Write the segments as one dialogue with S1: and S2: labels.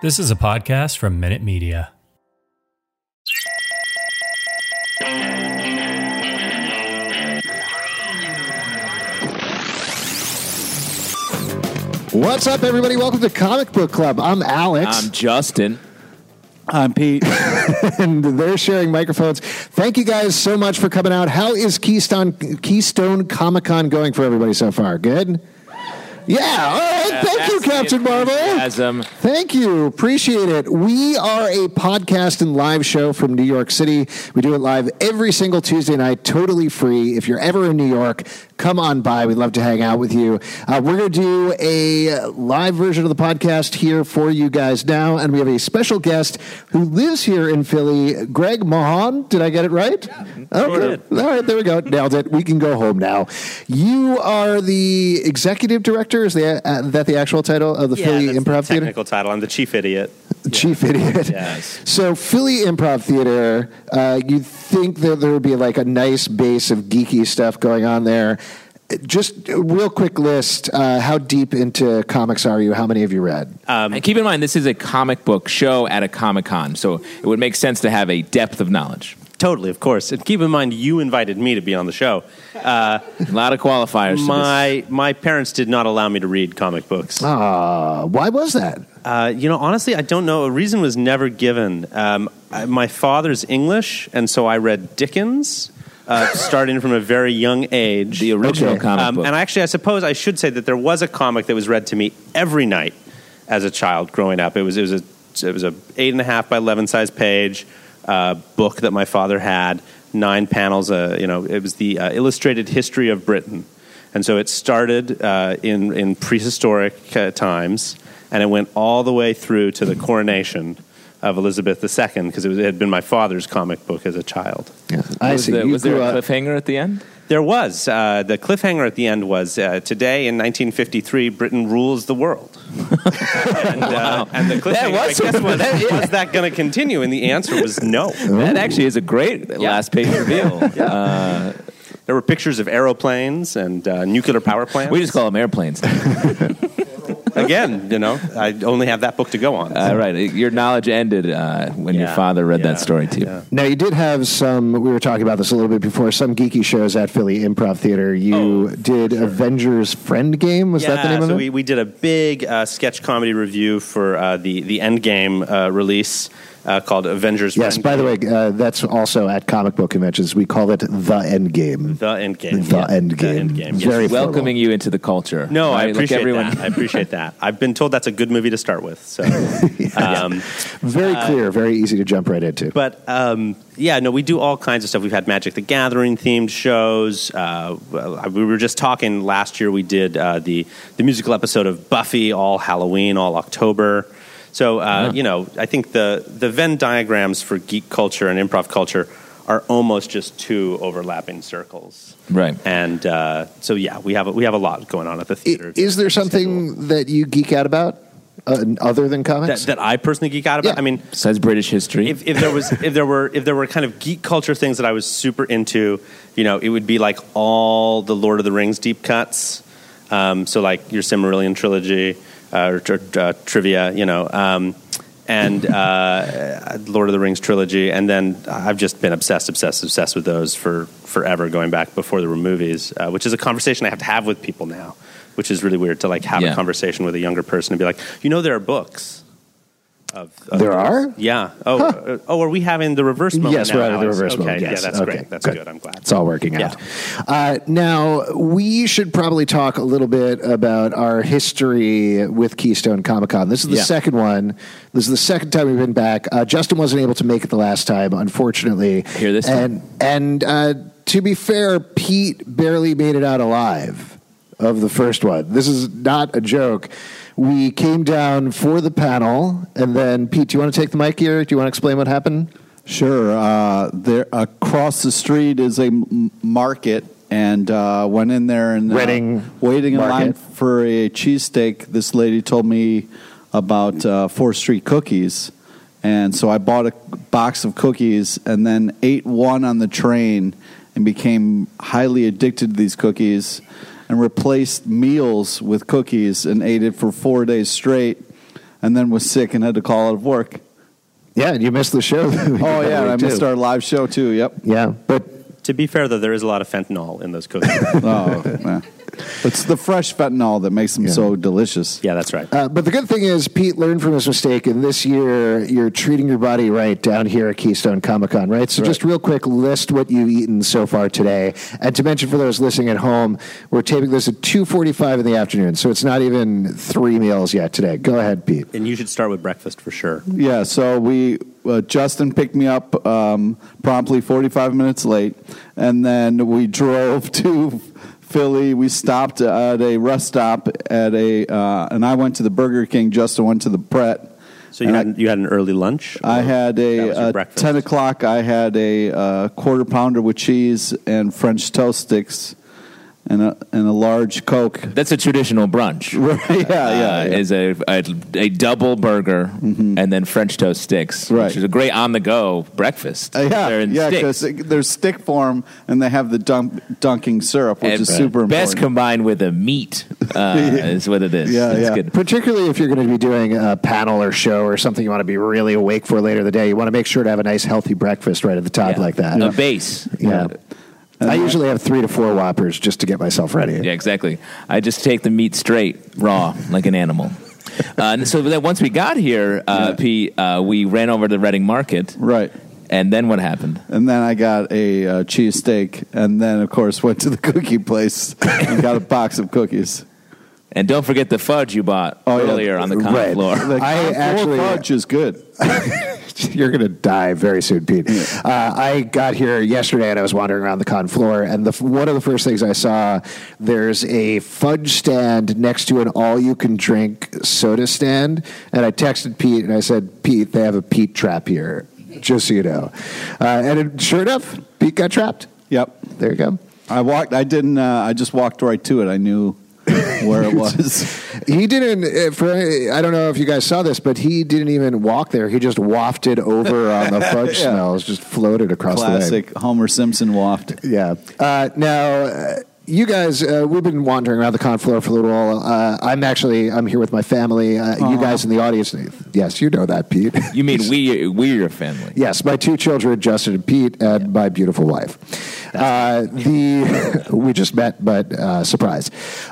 S1: This is a podcast from Minute Media.
S2: What's up, everybody? Welcome to Comic Book Club. I'm Alex.
S3: I'm Justin.
S4: I'm Pete.
S2: And they're sharing microphones. Thank you guys so much for coming out. How is Keystone Comic-Con going for everybody so far? Good? Yeah, all right. Thank you, Captain Marvel. Thank you. Appreciate it. We are a podcast and live show from New York City. We do it live every single Tuesday night, totally free. If you're ever in New York, come on by. We'd love to hang out with you. We're going to do a live version of the podcast here for you guys now, and we have a special guest who lives here in Philly, Greg Mahan. Did I get it right? Okay. All right, there we go. Nailed it. We can go home now. You are the executive director. Is that the actual title of the Philly Improv Theater?
S5: Technical title. I'm the chief idiot.
S2: Chief idiot.
S5: Yes.
S2: So Philly Improv Theater, you'd think that there would be like a nice base of geeky stuff going on there. Just a real quick list. How deep into comics are you? How many have you read?
S3: And keep in mind, this is a comic book show at a Comic-Con, so it would make sense to have a depth of knowledge.
S5: Totally, of course. And keep in mind, you invited me to be on the show.
S3: A lot of qualifiers.
S5: My parents did not allow me to read comic books.
S2: Why was that?
S5: Honestly, I don't know. A reason was never given. My father's English, and so I read Dickens, starting from a very young age.
S3: The original comic book.
S5: And actually, I suppose I should say that there was a comic that was read to me every night as a child growing up. It was a 8.5 by 11 size page book that my father had, 9 panels. It was the Illustrated History of Britain, and so it started in prehistoric times, and it went all the way through to the coronation of Elizabeth II, because it had been my father's comic book as a child.
S2: Yeah. I see.
S3: Was there a cliffhanger at the end?
S5: There was. The cliffhanger at the end was, today in 1953, Britain rules the world. And the cliffhanger, was that going to continue? And the answer was no.
S3: That actually is a great last page reveal.
S5: There were pictures of aeroplanes and nuclear power plants.
S3: We just call them airplanes.
S5: Again, I only have that book to go on.
S3: Right. Your knowledge ended when your father read that story to you.
S2: Yeah. Now, you did have some, we were talking about this a little bit before, some geeky shows at Philly Improv Theater. You did Avengers Friend Game? Was that the name of it?
S5: So we did a big sketch comedy review for the Endgame release. Called Avengers.
S2: Yes, by the way, that's also at comic book conventions. We call it The Endgame.
S5: The Endgame.
S2: The Endgame.
S5: Yes.
S2: Very
S3: welcoming you into the culture.
S5: No, I appreciate that. I appreciate that. I've been told that's a good movie to start with. So,
S2: very clear, very easy to jump right into.
S5: But we do all kinds of stuff. We've had Magic the Gathering themed shows. We were just talking last year. We did the musical episode of Buffy, all Halloween, all October. So, I think the Venn diagrams for geek culture and improv culture are almost just two overlapping circles.
S3: Right.
S5: And we have a lot going on at the theater.
S2: Is there something that you geek out about other than comics?
S5: That I personally geek out about?
S2: Yeah.
S5: I mean,
S3: besides British history.
S5: If there were kind of geek culture things that I was super into, it would be like all the Lord of the Rings deep cuts. So like your Silmarillion trilogy. Trivia, and Lord of the Rings trilogy, and then I've just been obsessed with those for forever, going back before there were movies, which is a conversation I have to have with people now, which is really weird to like have a conversation with a younger person and be like, there are books.
S2: There are?
S5: Yeah. Are we having the reverse moment?
S2: Yes, we're having the reverse moment.
S5: Yes. Yeah, that's great. That's good. I'm glad.
S2: It's all working out. Now, we should probably talk a little bit about our history with Keystone Comic-Con. This is the second one. This is the second time we've been back. Justin wasn't able to make it the last time, unfortunately.
S3: Here this time.
S2: And to be fair, Pete barely made it out alive of the first one. This is not a joke. We came down for the panel, and then, Pete, do you want to take the mic here? Do you want to explain what happened?
S4: Sure. There across the street is a market, and went in there and waiting in line for a cheesesteak. This lady told me about 4th Street cookies, and so I bought a box of cookies and then ate one on the train and became highly addicted to these cookies and replaced meals with cookies and ate it for 4 days straight and then was sick and had to call out of work.
S2: Yeah, and you missed the show.
S4: Oh, yeah, and I missed our live show, too, yep.
S2: Yeah, but
S5: to be fair, though, there is a lot of fentanyl in those cookies.
S4: Oh, man. It's the fresh fentanyl that makes them so delicious.
S5: Yeah, that's right.
S2: but the good thing is, Pete learned from his mistake, and this year you're treating your body right down here at Keystone Comic-Con, right? So just real quick, list what you've eaten so far today. And to mention for those listening at home, we're taping this at 2:45 in the afternoon, so it's not even 3 meals yet today. Go ahead, Pete.
S5: And you should start with breakfast for sure.
S4: Yeah, so Justin picked me up promptly 45 minutes late, and then we drove to Philly. We stopped at a rest stop and I went to the Burger King. Justin went to the Pret.
S5: So you had an early lunch?
S4: I had a 10 o'clock. I had a quarter pounder with cheese and French toast sticks. And a large Coke.
S3: That's a traditional brunch.
S4: Right, yeah.
S3: Is a double burger and then French toast sticks, which is a great on-the-go breakfast.
S4: Because there's stick form, and they have the dunking syrup, which is super important.
S3: Best combined with a meat is what it is.
S4: Yeah.
S3: Good.
S2: Particularly if you're going to be doing a panel or show or something you want to be really awake for later in the day, you want to make sure to have a nice, healthy breakfast right at the top like that.
S3: A base.
S2: Yeah. I usually have 3 to 4 Whoppers just to get myself ready.
S3: Yeah, exactly. I just take the meat straight, raw, like an animal. So then once we got here, Pete, we ran over to the Reading Market.
S4: Right.
S3: And then what happened?
S4: And then I got a cheesesteak, and then, of course, went to the cookie place and got a box of cookies.
S3: And don't forget the fudge you bought earlier on the con floor.
S4: The fudge is good.
S2: You're going to die very soon, Pete. I got here yesterday, and I was wandering around the con floor, and one of the first things I saw, there's a fudge stand next to an all-you-can-drink soda stand, and I texted Pete, and I said, Pete, they have a Pete trap here, just so you know. Sure enough, Pete got trapped.
S4: Yep.
S2: There you go.
S4: I just walked right to it. I knew where it was.
S2: He didn't, I don't know if you guys saw this, but he didn't even walk there. He just wafted over on the fudge smells, just floated across the way.
S4: Classic Homer Simpson waft.
S2: Yeah. Now, you guys, we've been wandering around the con floor for a little while. I'm here with my family. You guys in the audience, yes, you know that, Pete.
S3: You mean we're your family?
S2: Yes, my 2 children, Justin and Pete, and my beautiful wife. We just met, but surprise.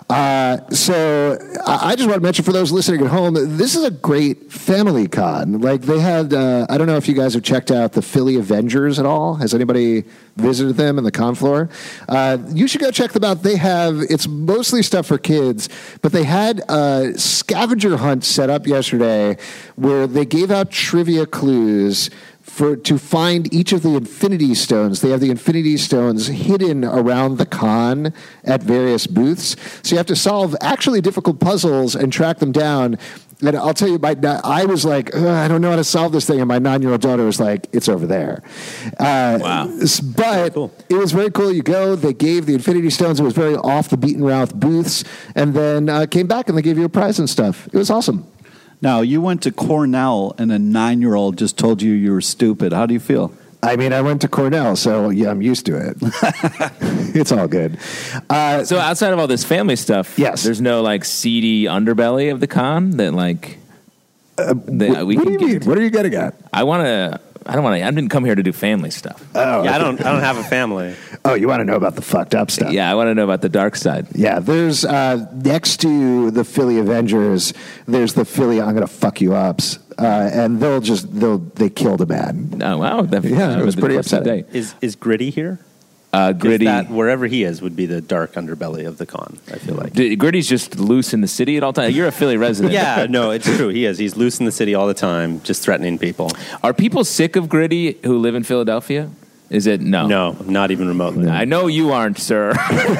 S2: So I just want to mention for those listening at home, this is a great family con. Like they had, I don't know if you guys have checked out the Philly Avengers at all. Has anybody visited them in the con floor? You should go check them out. It's mostly stuff for kids, but they had a scavenger hunt set up yesterday where they gave out trivia clues to find each of the Infinity Stones. They have the Infinity Stones hidden around the con at various booths. So you have to solve actually difficult puzzles and track them down. And I'll tell you, I was like, I don't know how to solve this thing. And my 9-year-old daughter was like, it's over there.
S3: Wow.
S2: But it was very cool. You go, they gave the Infinity Stones. It was very off the beaten route booths. And then came back and they gave you a prize and stuff. It was awesome.
S4: Now, you went to Cornell and a 9-year-old just told you were stupid. How do you feel?
S2: I mean, I went to Cornell, so yeah, I'm used to it. It's all good.
S3: So outside of all this family stuff,
S2: yes,
S3: there's no like seedy underbelly of the con that like
S2: what do you mean? What are you getting at?
S3: I didn't come here to do family stuff.
S2: Oh,
S5: yeah, I don't have a family.
S2: Oh, you want to know about the fucked up stuff?
S3: Yeah, I want to know about the dark side.
S2: Yeah, there's next to the Philly Avengers, there's the Philly I'm gonna fuck you ups, and they killed a man.
S3: Oh wow,
S2: it was pretty upsetting.
S5: Is Gritty here?
S3: Gritty,
S5: wherever he is, would be the dark underbelly of the con. I feel like
S3: Gritty's just loose in the city at all times. You're a Philly resident.
S5: Yeah, no, it's true. He is. He's loose in the city all the time, just threatening people.
S3: Are people sick of Gritty who live in Philadelphia? Is it no?
S5: No, not even remotely.
S3: I know you aren't, sir.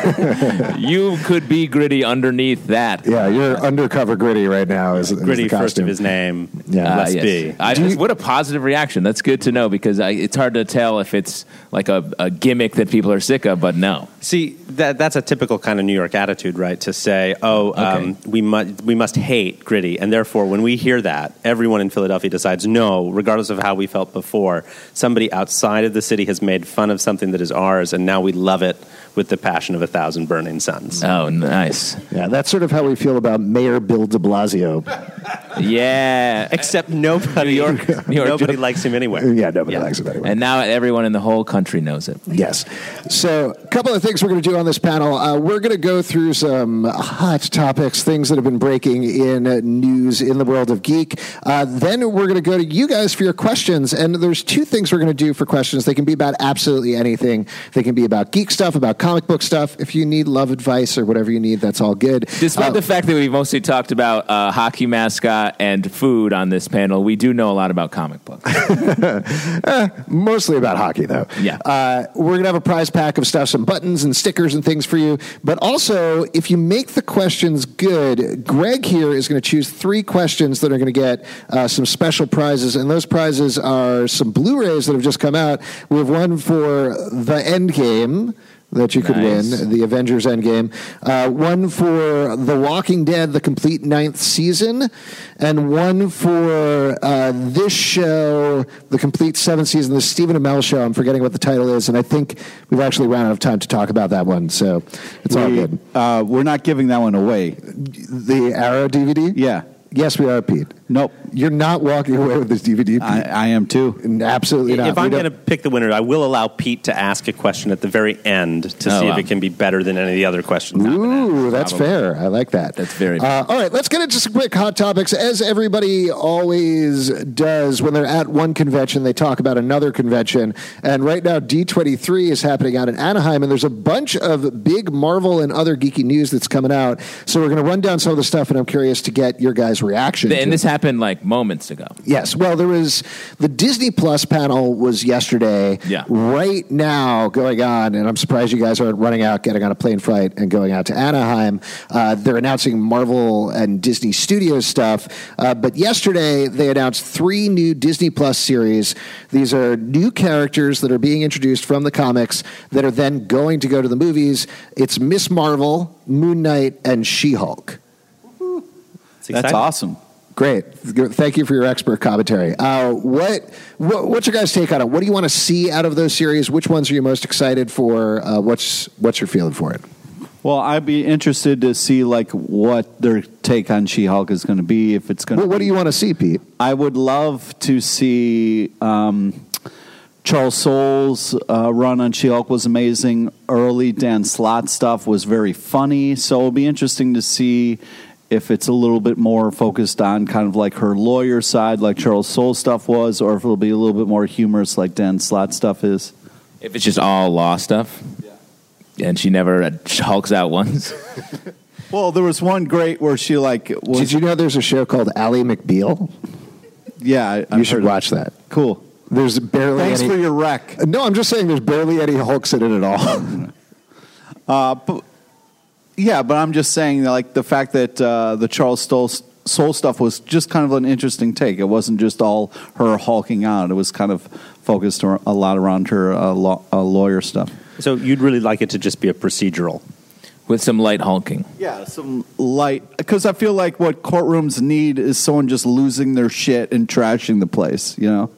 S3: You could be Gritty underneath that.
S2: Yeah, you're undercover Gritty right now. Is
S5: Gritty
S2: is the
S5: first of his name?
S2: Yeah,
S5: must be.
S3: What a positive reaction. That's good to know because it's hard to tell if it's like a gimmick that people are sick of. But no,
S5: see that's a typical kind of New York attitude, right? To say, we must hate Gritty, and therefore when we hear that, everyone in Philadelphia decides no, regardless of how we felt before. Somebody outside of the city has made fun of something that is ours, and now we love it. with the passion of 1,000 burning suns.
S3: Oh, nice.
S2: Yeah, that's sort of how we feel about Mayor Bill de Blasio.
S3: Yeah.
S5: Except nobody, nobody likes him anywhere.
S2: Yeah, nobody likes him anywhere.
S3: And now everyone in the whole country knows it.
S2: Yes. So a couple of things we're going to do on this panel. We're going to go through some hot topics, things that have been breaking in news in the world of geek. Then we're going to go to you guys for your questions. And there's two things we're going to do for questions. They can be about absolutely anything. They can be about geek stuff, about comic book stuff. If you need love advice or whatever you need, that's all good.
S3: Despite the fact that we mostly talked about hockey mascot and food on this panel, we do know a lot about comic books.
S2: Mostly about hockey, though.
S3: Yeah.
S2: We're going to have a prize pack of stuff, some buttons and stickers and things for you. But also, if you make the questions good, Greg here is going to choose 3 questions that are going to get some special prizes. And those prizes are some Blu-rays that have just come out. We have one for The Endgame that you could win, the Avengers Endgame. One for The Walking Dead, the complete 9th season. And one for this show, the complete 7th season, the Stephen Amell show. I'm forgetting what the title is, and I think we've actually run out of time to talk about that one, so it's all good.
S4: We're not giving that one away.
S2: The Arrow DVD?
S4: Yeah.
S2: Yes, we are, Pete.
S4: Nope.
S2: You're not walking away with this DVD, Pete.
S4: I am too.
S2: Absolutely not.
S5: If I'm going to pick the winner, I will allow Pete to ask a question at the very end to see if it can be better than any of the other questions.
S2: Ooh, that's fair. I like that.
S3: That's very fair.
S2: All right, let's get into some quick hot topics. As everybody always does when they're at one convention, they talk about another convention. And right now, D23 is happening out in Anaheim, and there's a bunch of big Marvel and other geeky news that's coming out. So we're going to run down some of the stuff, and I'm curious to get your guys' reaction.
S3: And this happened like moments ago.
S2: Yes. Well, there was the Disney Plus panel was yesterday.
S3: Yeah.
S2: Right now going on, and I'm surprised you guys aren't running out, getting on a plane flight, and going out to Anaheim. They're announcing Marvel and Disney Studios stuff. But yesterday they announced 3 new Disney Plus series. These are new characters that are being introduced from the comics that are then going to go to the movies. It's Miss Marvel, Moon Knight, and She-Hulk.
S4: That's awesome.
S2: Great. Thank you for your expert commentary. What's your guys' take on it? What do you want to see out of those series? Which ones are you most excited for? What's your feeling for it?
S4: Well, I'd be interested to see like what their take on She-Hulk is going to be. If it's going to.
S2: What do you want to see, Pete?
S4: I would love to see Charles Soule's run on She-Hulk was amazing. Early Dan Slott stuff was very funny. So it'll be interesting to see if it's a little bit more focused on kind of like her lawyer side, like Charles Soule stuff was, or if it'll be a little bit more humorous like Dan Slott stuff is.
S3: If it's just all law stuff, and she never hulks out once.
S4: Well, there was one great where she like...
S2: Did you know there's a show called Ally McBeal?
S4: Yeah.
S2: You should watch that.
S4: Cool.
S2: There's barely
S4: Thanks
S2: any...
S4: for your rec.
S2: No, I'm just saying there's barely any Hulks in it at all.
S4: Yeah, but I'm just saying, like, the fact that the Charles Soule stuff was just kind of an interesting take. It wasn't just all her hulking out. It was kind of focused a lot around her lawyer stuff.
S5: So you'd really like it to just be a procedural?
S3: With some light hulking.
S4: Yeah, some light. Because I feel like what courtrooms need is someone just losing their shit and trashing the place, you know?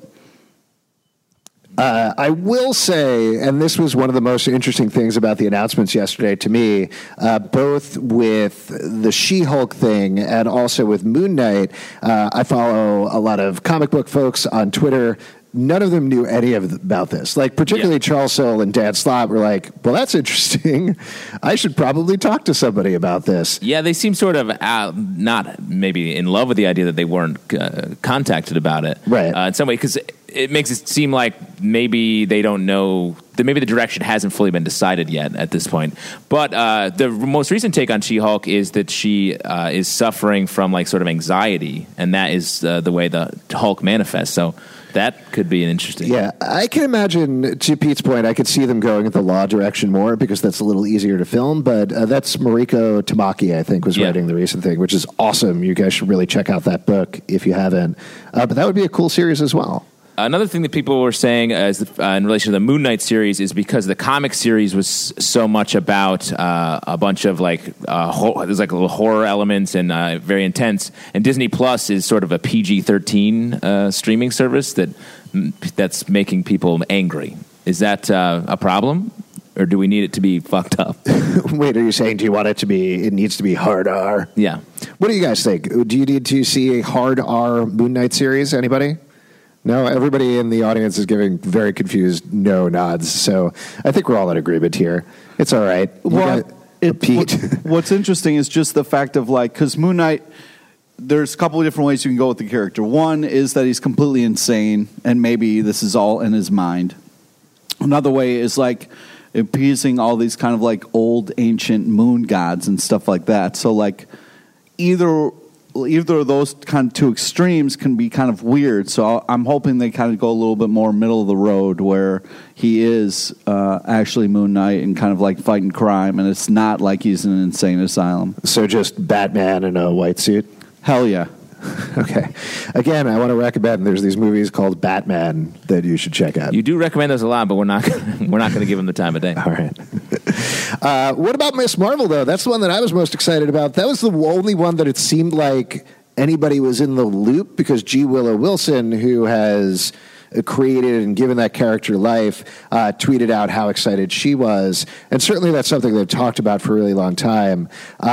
S2: I will say, and this was one of the most interesting things about the announcements yesterday to me, both with the She-Hulk thing and also with Moon Knight. I follow a lot of comic book folks on Twitter. None of them knew any about this. Like, particularly Charles Soule and Dan Slott were like, well, that's interesting. I should probably talk to somebody about this.
S3: Yeah, they seem sort of not maybe in love with the idea that they weren't contacted about it.
S2: Right.
S3: In some way, because it makes it seem like maybe they don't know, that maybe the direction hasn't fully been decided yet at this point. But the most recent take on She-Hulk is that she is suffering from like sort of anxiety, and that is the way the Hulk manifests. So that could be an interesting.
S2: Yeah, I can imagine, to Pete's point, I could see them going in the law direction more because that's a little easier to film. But that's Mariko Tamaki, I think, was writing the recent thing, which is awesome. You guys should really check out that book if you haven't. But that would be a cool series as well.
S3: Another thing that people were saying in relation to the Moon Knight series is because the comic series was so much about a bunch of there's like little horror elements and very intense, and Disney Plus is sort of a PG-13 streaming service that's making people angry. Is that a problem? or do we need it to be fucked up?
S2: Wait, are you saying it needs to be hard R?
S3: Yeah.
S2: What do you guys think? Do you need to see a hard R Moon Knight series? Anybody? No, everybody in the audience is giving very confused no nods. So I think we're all in agreement here. It's all right. Pete.
S4: What's interesting is just the fact of because Moon Knight, there's a couple of different ways you can go with the character. One is that he's completely insane, and maybe this is all in his mind. Another way is appeasing all these kind of old ancient moon gods and stuff like that. So either of those kind of two extremes can be kind of weird. So I'm hoping they kind of go a little bit more middle of the road where he is actually Moon Knight and kind of fighting crime, and it's not like he's in an insane asylum.
S2: So just Batman in a white suit?
S4: Hell yeah.
S2: Okay. Again, I want to recommend there's these movies called Batman that you should check out.
S3: You do recommend those a lot, but we're not going to give them the time of day.
S2: All right. What about Miss Marvel, though? That's the one that I was most excited about. That was the only one that it seemed like anybody was in the loop, because G. Willow Wilson, who has created and given that character life, tweeted out how excited she was. And certainly that's something they've talked about for a really long time.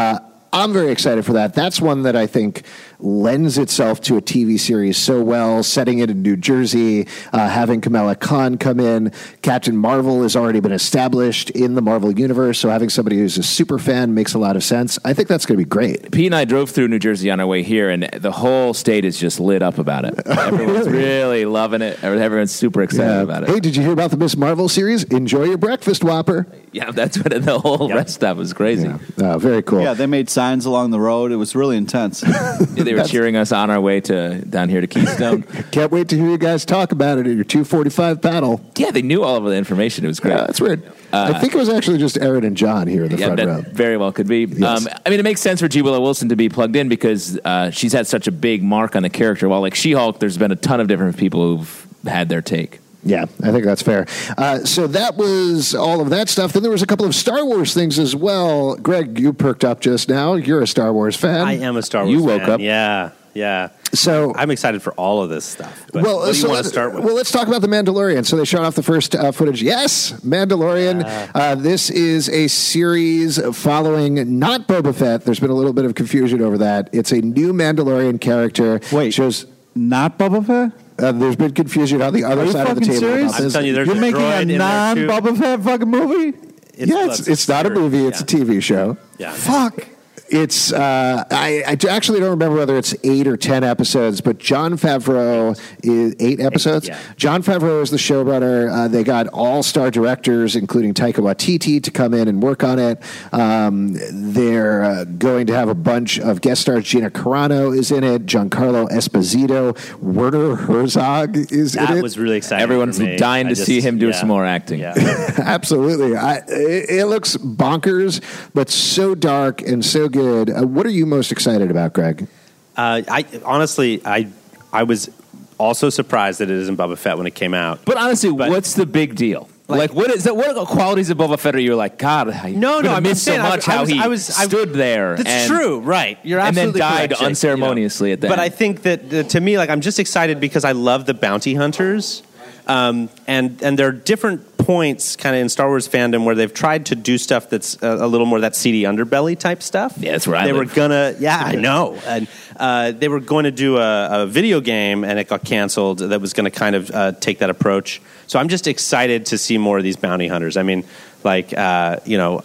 S2: I'm very excited for that. That's one that I think lends itself to a TV series so well, setting it in New Jersey, having Kamala Khan come in. Captain Marvel has already been established in the Marvel Universe, so having somebody who's a super fan makes a lot of sense. I think that's going to be great.
S3: Pete and I drove through New Jersey on our way here, and the whole state is just lit up about it. Everyone's really loving it. Everyone's super excited about it.
S2: Hey, did you hear about the Miss Marvel series? Enjoy your breakfast, Whopper.
S3: Yeah, that's what the whole rest stuff was crazy.
S2: Yeah. Very cool.
S4: Yeah, they made signs along the road. It was really intense.
S3: They were cheering us on our way down here to Keystone.
S2: Can't wait to hear you guys talk about it at your 2:45 paddle.
S3: Yeah, they knew all of the information. It was great.
S2: Yeah, that's weird. I think it was actually just Aaron and John here in the front row.
S3: Very well could be.
S2: Yes.
S3: It makes sense for G. Willow Wilson to be plugged in because she's had such a big mark on the character. While She-Hulk, there's been a ton of different people who've had their take.
S2: Yeah, I think that's fair. So that was all of that stuff. Then there was a couple of Star Wars things as well. Greg, you perked up just now. You're a Star Wars fan.
S5: I am a Star Wars
S3: fan.
S5: You
S3: woke up.
S5: Yeah.
S2: So
S5: I'm excited for all of this stuff. But what do you want to start with?
S2: Well, let's talk about The Mandalorian. So they shot off the first footage. Yes, Mandalorian. This is a series following not Boba Fett. There's been a little bit of confusion over that. It's a new Mandalorian character.
S4: Wait, not Boba Fett?
S2: There's been confusion on the other side of the table.
S4: Serious?
S2: About this.
S5: I'm telling you,
S4: You're making a non-Boba Fett fucking movie?
S2: It's not a movie. It's a TV show.
S5: Yeah.
S2: Fuck. It's I actually don't remember whether it's 8 or 10 episodes, but Jon Favreau is 8 episodes.
S5: Yeah.
S2: Jon Favreau is the showrunner. They got all-star directors, including Taika Waititi, to come in and work on it. They're going to have a bunch of guest stars. Gina Carano is in it. Giancarlo Esposito, Werner Herzog is in it.
S5: That was really exciting.
S3: Everyone's dying to see him do some more acting.
S5: Yeah.
S2: Absolutely. It looks bonkers, but so dark and so good. What are you most excited about, Greg?
S5: I honestly was also surprised that it isn't Boba Fett when it came out.
S3: But honestly, what's the big deal? What is that? What are the qualities of Boba Fett are you like? God, I missed so much how he stood there.
S5: That's true, right? You're absolutely
S3: and then died
S5: correct,
S3: unceremoniously at the end.
S5: But I think that to me, I'm just excited because I love the bounty hunters. And there are different points kind of in Star Wars fandom where they've tried to do stuff that's a little more that seedy underbelly type stuff.
S3: Yeah, that's right.
S5: They were gonna, I know. And they were going to do a video game and it got canceled that was going to kind of take that approach. So I'm just excited to see more of these bounty hunters. I mean, I've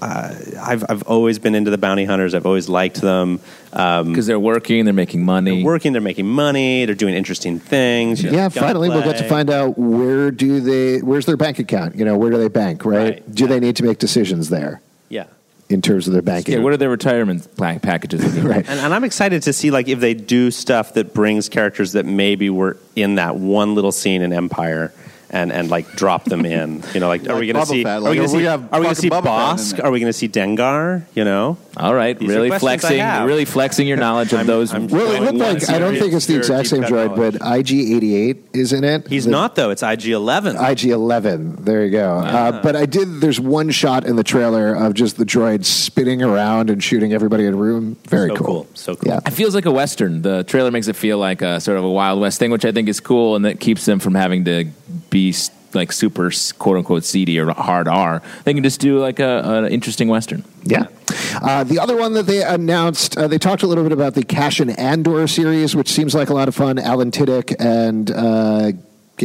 S5: always been into the bounty hunters. I've always liked them
S3: because they're working, they're making money.
S5: They're doing interesting things.
S2: Yeah, finally we'll get to find out where's their bank account. Where do they bank? Right? Do they need to make decisions there?
S5: Yeah.
S2: In terms of their banking.
S3: Yeah, what are their retirement packages?
S2: Right.
S5: And I'm excited to see if they do stuff that brings characters that maybe were in that one little scene in Empire. And drop them in, are we going to see? Are we going to see Bosk? Are we going to see Dengar?
S3: All right, really flexing your knowledge of those.
S2: Well, it looked like I don't think it's the exact same droid, but IG-88 is in it.
S5: He's not though. It's IG-11.
S2: IG-11. There you go. But there's one shot in the trailer of just the droid spinning around and shooting everybody in a room. Very cool.
S5: So cool.
S2: Yeah.
S3: It feels like a Western. The trailer makes it feel like a sort of a Wild West thing, which I think is cool, and that keeps them from having to be like super quote unquote seedy or hard R. They can just do like an interesting Western.
S2: Yeah. The other one that they announced, they talked a little bit about the Cassian Andor series, which seems like a lot of fun. Alan Tudyk and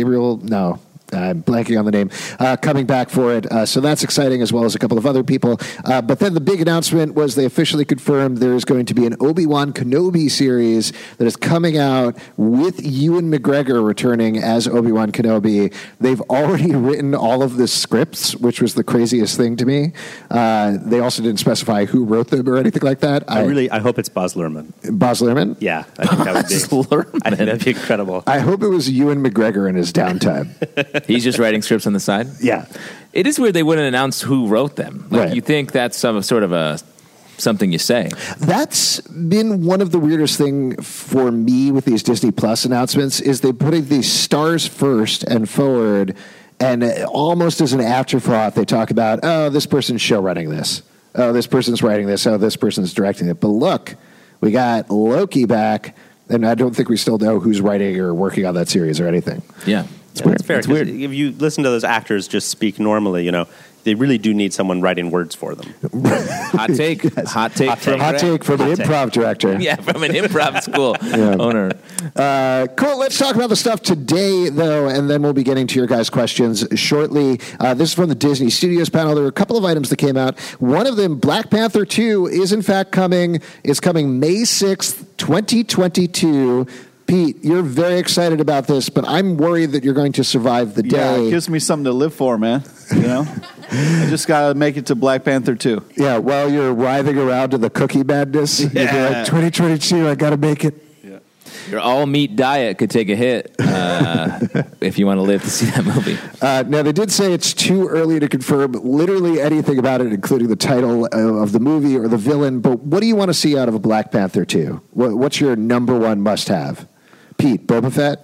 S2: I'm blanking on the name, coming back for it. So that's exciting, as well as a couple of other people. But then the big announcement was they officially confirmed there is going to be an Obi-Wan Kenobi series that is coming out with Ewan McGregor returning as Obi-Wan Kenobi. They've already written all of the scripts, which was the craziest thing to me. They also didn't specify who wrote them or anything like that.
S5: I hope it's Baz Luhrmann.
S2: Baz Luhrmann?
S5: Yeah, I think that would be. I think that'd be incredible.
S2: I hope it was Ewan McGregor in his downtime.
S3: He's just writing scripts on the side?
S2: Yeah.
S3: It is weird they wouldn't announce who wrote them. Like,
S2: right.
S3: You think that's some sort of something you say.
S2: That's been one of the weirdest thing for me with these Disney Plus announcements is they putting these stars first and forward, and almost as an afterthought they talk about, oh, this person's show running this. Oh, this person's writing this. Oh, this person's directing it. But look, we got Loki back, and I don't think we still know who's writing or working on that series or anything.
S3: Yeah.
S5: It's fair. It's weird. If you listen to those actors just speak normally, they really do need someone writing words for them.
S3: Hot take. Yes. Hot take from
S2: an improv director.
S3: Yeah, from an improv school owner.
S2: Cool. Let's talk about the stuff today, though, and then we'll be getting to your guys' questions shortly. This is from the Disney Studios panel. There were a couple of items that came out. One of them, Black Panther 2, is in fact coming. It's coming May 6th, 2022. Pete, you're very excited about this, but I'm worried that you're going to survive the day.
S4: Yeah, it gives me something to live for, man. I just got to make it to Black Panther 2.
S2: Yeah, while you're writhing around to the cookie madness, you're like, 2022, I got to make it.
S3: Yeah. Your all-meat diet could take a hit if you want to live to see that movie.
S2: Now, they did say it's too early to confirm literally anything about it, including the title of the movie or the villain, but what do you want to see out of a Black Panther 2? What's your number one must-have? Pete, Boba Fett?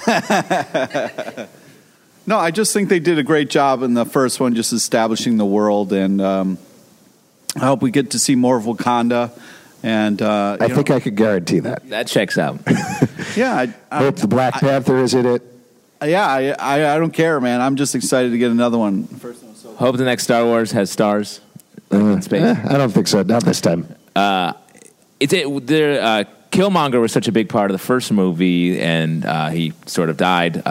S4: No, I just think they did a great job in the first one, just establishing the world, and I hope we get to see more of Wakanda. And
S2: I think I could guarantee that.
S3: That checks out.
S2: Yeah, I hope the Black Panther is in it.
S4: Yeah, I don't care, man. I'm just excited to get another one.
S3: Hope the next Star Wars has stars in space.
S2: I don't think so. Not this time.
S3: Killmonger was such a big part of the first movie, and he sort of died.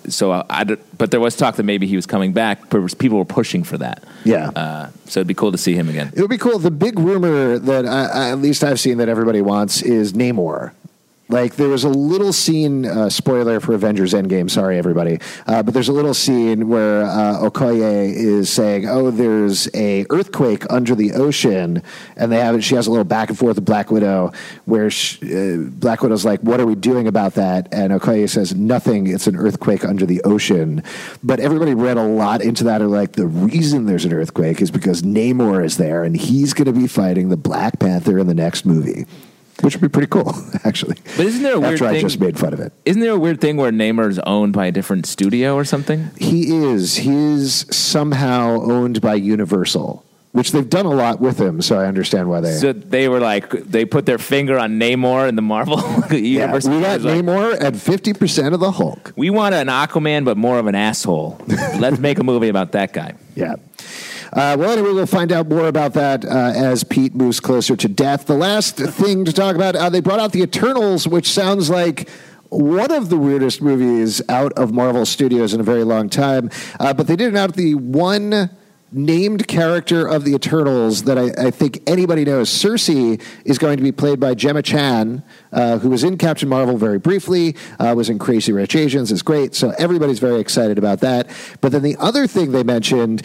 S3: But there was talk that maybe he was coming back. People were pushing for that.
S2: Yeah.
S3: So it'd be cool to see him again.
S2: It would be cool. The big rumor that at least I've seen that everybody wants is Namor. Like, there was a little scene, spoiler for Avengers Endgame, sorry, everybody, but there's a little scene where Okoye is saying, oh, there's a earthquake under the ocean, and she has a little back and forth with Black Widow, where Black Widow's like, what are we doing about that? And Okoye says, nothing, it's an earthquake under the ocean. But everybody read a lot into that, or like, the reason there's an earthquake is because Namor is there, and he's going to be fighting the Black Panther in the next movie. Which would be pretty cool, actually.
S3: But isn't there a weird thing?
S2: After I just made fun of it.
S3: Isn't there a weird thing where Namor is owned by a different studio or something?
S2: He is. He's somehow owned by Universal, which they've done a lot with him, so I understand why they...
S3: So they were like, they put their finger on Namor in the Marvel universe.
S2: Yeah, we got Namor at 50% of the Hulk.
S3: We want an Aquaman, but more of an asshole. Let's make a movie about that guy.
S2: Yeah. Well, anyway, we'll find out more about that as Pete moves closer to death. The last thing to talk about, they brought out The Eternals, which sounds like one of the weirdest movies out of Marvel Studios in a very long time. But they did announce the one named character of the Eternals that I think anybody knows. Cersei is going to be played by Gemma Chan, who was in Captain Marvel very briefly, was in Crazy Rich Asians, is great, so everybody's very excited about that. But then the other thing they mentioned,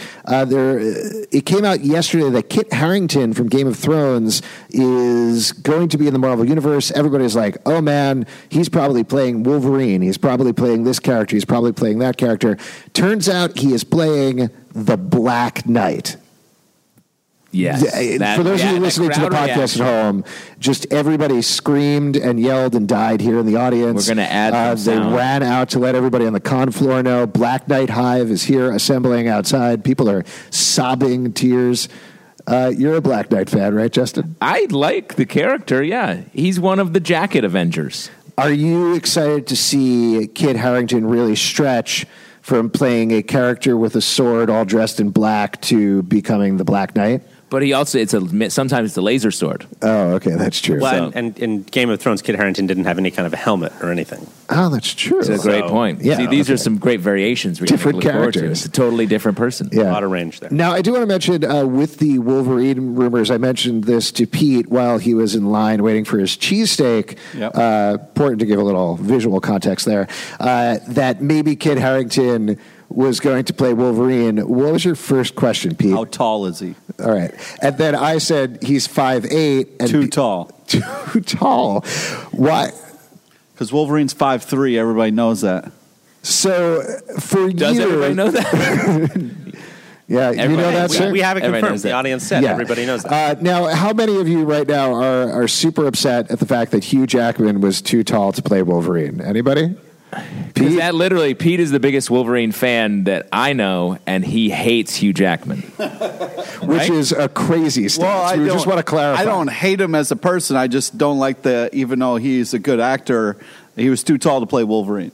S2: it came out yesterday that Kit Harington from Game of Thrones is going to be in the Marvel Universe. Everybody's like, oh man, he's probably playing Wolverine, he's probably playing this character, he's probably playing that character. Turns out he is playing the Black Knight.
S3: Yes.
S2: For those of you listening to the podcast at home, just everybody screamed and yelled and died here in the audience.
S3: We're going to add
S2: They ran out to let everybody on the con floor know. Black Knight Hive is here assembling outside. People are sobbing tears. You're a Black Knight fan, right, Justin?
S3: I like the character, yeah. He's one of the Jacket Avengers.
S2: Are you excited to see Kit Harington really stretch from playing a character with a sword all dressed in black to becoming the Black Knight.
S3: But he also, sometimes it's a laser sword.
S2: Oh, okay, that's true.
S5: Well, and in Game of Thrones, Kit Harington didn't have any kind of a helmet or anything.
S2: Oh, that's true.
S3: It's a great point.
S2: Yeah,
S3: See, these are some great variations. We
S2: Different
S3: can look forward to.
S2: characters.
S3: It's a totally different person.
S2: Yeah.
S5: A lot of range there.
S2: Now, I do want to mention with the Wolverine rumors, I mentioned this to Pete while he was in line waiting for his cheesesteak.
S4: Yep.
S2: Important to give a little visual context there. That maybe Kit Harington was going to play Wolverine. What was your first question, Pete?
S4: How tall is he?
S2: All right. And then I said he's 5'8". And
S4: Too tall.
S2: Too tall. Why?
S4: Because Wolverine's 5'3". Everybody knows that.
S2: So for
S3: Does
S2: years,
S3: everybody know that?
S2: Yeah, you know that, sir?
S5: We have it
S3: Everybody
S5: confirmed.
S3: knows
S5: The
S3: that.
S5: audience said everybody knows that.
S2: Now, how many of you right now are super upset at the fact that Hugh Jackman was too tall to play Wolverine? Anybody?
S3: Pete? That literally, Pete is the biggest Wolverine fan that I know, and he hates Hugh Jackman.
S2: Which is a crazy stance. We just want to clarify.
S4: I don't hate him as a person. I just don't like even though he's a good actor, he was too tall to play Wolverine.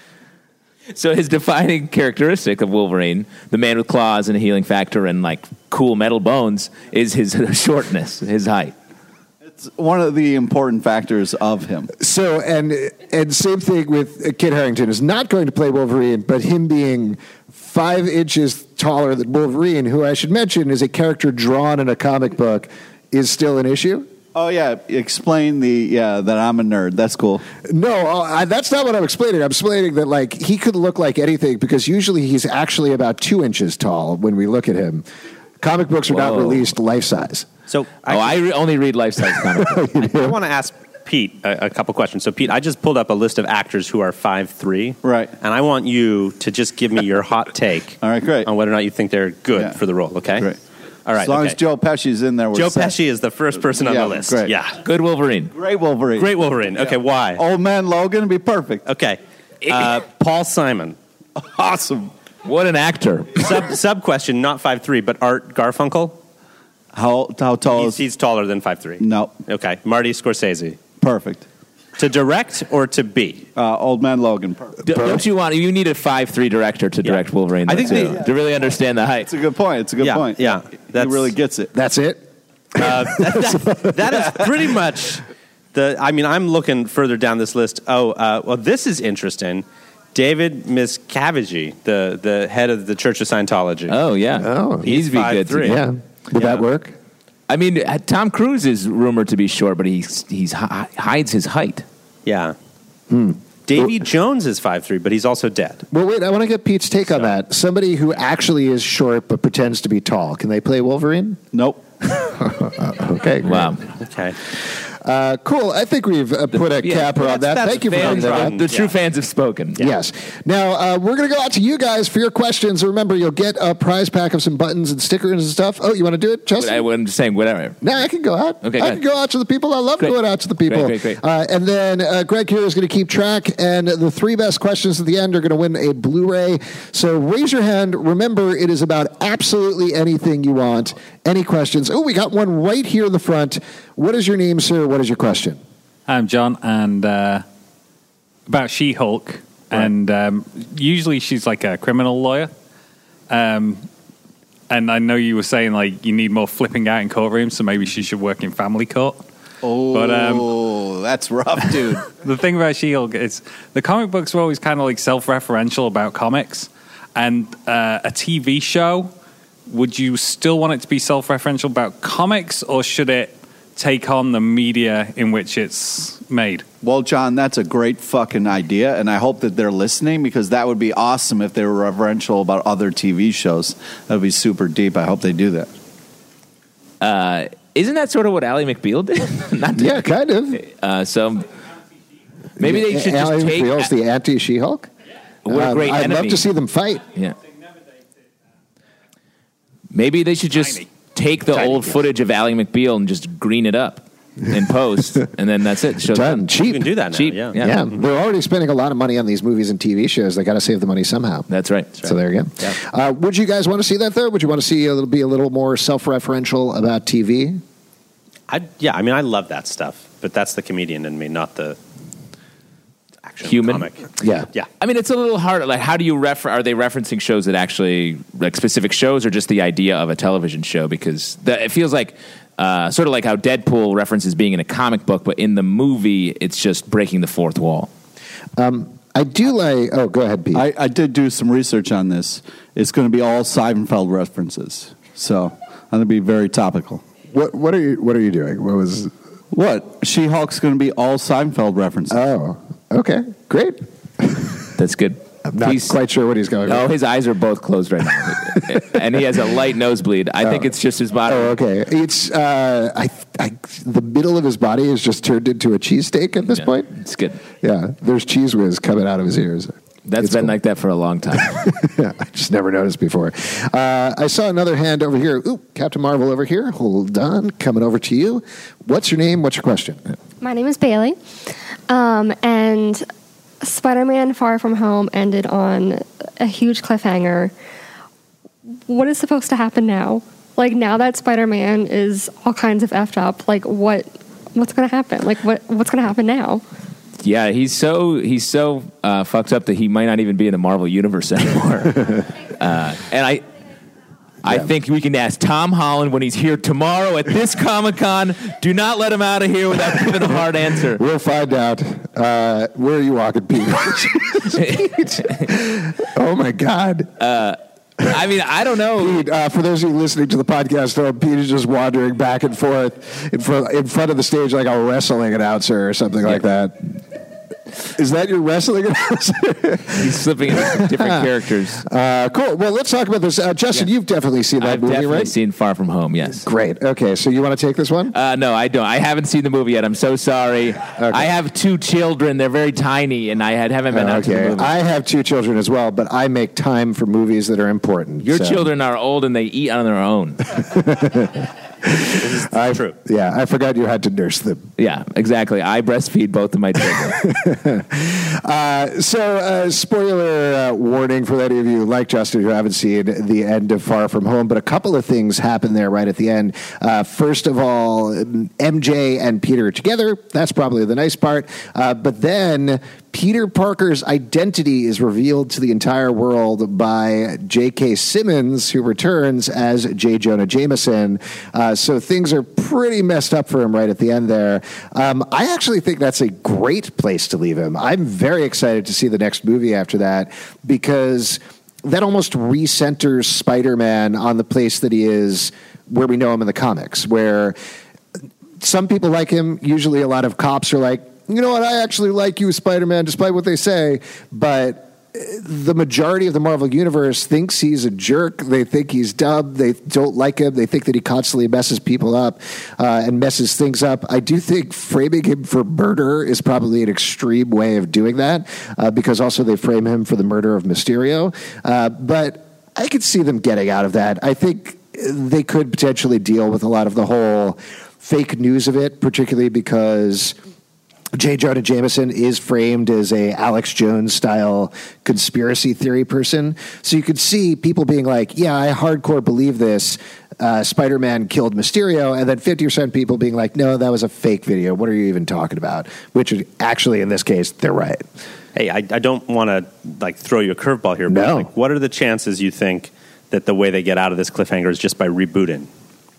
S3: So his defining characteristic of Wolverine, the man with claws and a healing factor and like cool metal bones, is his shortness, his height.
S4: It's one of the important factors of him.
S2: So, and same thing with Kit Harington is not going to play Wolverine, but him being 5 inches taller than Wolverine, who I should mention is a character drawn in a comic book, is still an issue?
S4: Oh, yeah. Explain that I'm a nerd. That's cool.
S2: No, that's not what I'm explaining. I'm explaining that, like, he could look like anything because usually he's actually about 2 inches tall when we look at him. Comic books are not released life-size.
S5: So
S3: I only read life-size comic books.
S5: I want to ask Pete a couple questions. So, Pete, I just pulled up a list of actors who are 5'3".
S4: Right.
S5: And I want you to just give me your hot take
S4: All right, great.
S5: on whether or not you think they're good for the role, okay?
S4: Great.
S5: All right.
S4: As long as Joe Pesci's in there, we're
S5: Joe
S4: set.
S5: Pesci is the first person on the list.
S4: Great.
S5: Yeah.
S3: Good Wolverine.
S4: Great Wolverine.
S5: Great Wolverine. Okay, why?
S4: Old man Logan would be perfect.
S5: Okay. Paul Simon.
S4: Awesome.
S3: What an actor.
S5: Sub question, not 5'3", but Art Garfunkel.
S4: How tall is
S5: He's taller than 5'3".
S4: No.
S5: Okay. Marty Scorsese.
S4: Perfect.
S5: To direct or to be?
S4: Old man Logan. Perfect.
S3: Don't you need a 5'3" director to direct Wolverine?
S5: I think
S3: to really understand the height.
S4: It's a good point. It's a good point.
S5: Yeah.
S4: He really gets it.
S2: That's it?
S5: That is pretty much I'm looking further down this list. Well, this is interesting. David Miscavige, the head of the Church of Scientology.
S3: Oh, yeah.
S2: Oh,
S3: he's be good.
S5: 5'3".
S2: Yeah. Would that work?
S3: I mean, Tom Cruise is rumored to be short, but he hides his height.
S5: Yeah. Davy Jones is 5'3", but he's also dead.
S2: Well, wait, I want to get Pete's take on that. Somebody who actually is short but pretends to be tall. Can they play Wolverine?
S4: Nope.
S2: Okay. Great.
S3: Wow.
S5: Okay.
S2: Cool. I think we've put a capper on that.
S5: that's
S2: Thank you for
S5: fans,
S2: coming
S5: Rob.
S2: on.
S3: The true fans have spoken.
S2: Yes. Now, we're going to go out to you guys for your questions. Remember, you'll get a prize pack of some buttons and stickers and stuff. Oh, you want to do it, Justin?
S3: I'm just saying, whatever.
S2: No, I can go out.
S3: Okay,
S2: I can go out to the people. I love going out to the people.
S3: Great.
S2: And then Greg here is going to keep track, and the 3 best questions at the end are going to win a Blu-ray. So raise your hand. Remember, it is about absolutely anything you want. Any questions? Oh, we got one right here in the front. What is your name, sir? What is your question?
S6: I'm John, and about She-Hulk,
S2: right.
S6: and usually she's like a criminal lawyer, and I know you were saying like you need more flipping out in courtrooms, so maybe she should work in family court.
S4: Oh,
S6: But,
S4: that's rough, dude.
S6: The thing about She-Hulk is the comic books were always kind of like self-referential about comics, and a TV show, would you still want it to be self-referential about comics, or should it take on the media in which it's made?
S4: Well, John, that's a great fucking idea, and I hope that they're listening because that would be awesome if they were reverential about other TV shows. That would be super deep. I hope they do that.
S3: Isn't that sort of what Ally McBeal did?
S2: Yeah, kind of.
S3: So maybe they should just take...
S2: McBeal's the anti-She-Hulk?
S3: What a great
S2: I'd
S3: enemy.
S2: love to see them fight.
S3: Yeah. Maybe they should just take the old footage of Ally McBeal and just green it up in post, and then that's it. Show
S2: Done.
S3: them.
S2: Cheap.
S5: You can do that now.
S3: Cheap.
S5: Yeah.
S2: Yeah, they're already spending a lot of money on these movies and TV shows. They got to save the money somehow.
S3: That's right.
S2: So there you go.
S5: Yeah.
S2: Would you guys want to see that, though? Would you want to see it'll be a little more self-referential about TV?
S5: I love that stuff, but that's the comedian in me, not the... action
S3: human.
S5: comic.
S2: Yeah.
S5: Yeah.
S3: I mean, it's a little hard. Like, how do you are they referencing shows that actually, like specific shows, or just the idea of a television show? Because it feels like sort of like how Deadpool references being in a comic book, but in the movie, it's just breaking the fourth wall.
S2: I do like. Oh, go ahead, Pete.
S4: I did do some research on this. It's going to be all Seinfeld references, so I'm going to be very topical.
S2: What are you doing?
S4: What? She-Hulk's going to be all Seinfeld references.
S2: Oh, okay, great.
S3: That's good.
S2: I'm not quite sure what he's going.
S3: Oh, his eyes are both closed right now, and he has a light nosebleed. I think it's just his body.
S2: Oh, okay. It's the middle of his body is just turned into a cheesesteak at this point.
S3: It's good.
S2: Yeah, there's cheese whiz coming out of his ears.
S3: That's been like that for a long time.
S2: Yeah, I just never noticed before. I saw another hand over here. Ooh, Captain Marvel over here. Hold on, coming over to you. What's your name? What's your question?
S7: My name is Bailey, and Spider-Man Far From Home ended on a huge cliffhanger. What is supposed to happen now? Like, now that Spider-Man is all kinds of effed up, like, what's going to happen? Like, what's going to happen now?
S3: Yeah, he's so fucked up that he might not even be in the Marvel Universe anymore. And I think we can ask Tom Holland when he's here tomorrow at this Comic-Con. Do not let him out of here without giving a hard answer.
S2: We'll find out. Where are you walking, Pete? Oh, my God.
S3: I mean, I don't know.
S2: Pete, for those of you listening to the podcast, Pete is just wandering back and forth in front of the stage like a wrestling announcer or something like that. Is that your wrestling announcer?
S3: He's slipping into different characters.
S2: Cool. Well, let's talk about this. Justin, you've definitely seen that movie, right?
S3: I've definitely seen Far From Home, yes.
S2: Great. Okay, so you want to take this one?
S3: No, I don't. I haven't seen the movie yet. I'm so sorry. Okay. I have 2 children. They're very tiny, and I haven't been out to the movie.
S2: I have 2 children as well, but I make time for movies that are important.
S3: Your children are old, and they eat on their own.
S5: This is true.
S2: Yeah, I forgot you had to nurse them.
S3: Yeah, exactly. I breastfeed both of my children.
S2: Spoiler warning for any of you like Justin who haven't seen the end of Far From Home, but a couple of things happen there right at the end. First of all, MJ and Peter are together. That's probably the nice part. But then Peter Parker's identity is revealed to the entire world by J.K. Simmons, who returns as J. Jonah Jameson. So things are pretty messed up for him right at the end there. I actually think that's a great place to leave him. I'm very excited to see the next movie after that, because that almost recenters Spider-Man on the place that he is where we know him in the comics, where some people like him. Usually a lot of cops are like, you know what, I actually like you, Spider-Man, despite what they say. But the majority of the Marvel Universe thinks he's a jerk. They think he's dumb. They don't like him. They think that he constantly messes people up and messes things up. I do think framing him for murder is probably an extreme way of doing that, because also they frame him for the murder of Mysterio. But I could see them getting out of that. I think they could potentially deal with a lot of the whole fake news of it, particularly because J. Jonah Jameson is framed as a Alex Jones style conspiracy theory person. So you could see people being like, yeah, I hardcore believe this. Spider-Man killed Mysterio. And then 50% of people being like, no, that was a fake video. What are you even talking about? Which actually, in this case, they're right.
S5: Hey, I don't want to throw you a curveball here. But what are the chances you think that the way they get out of this cliffhanger is just by rebooting?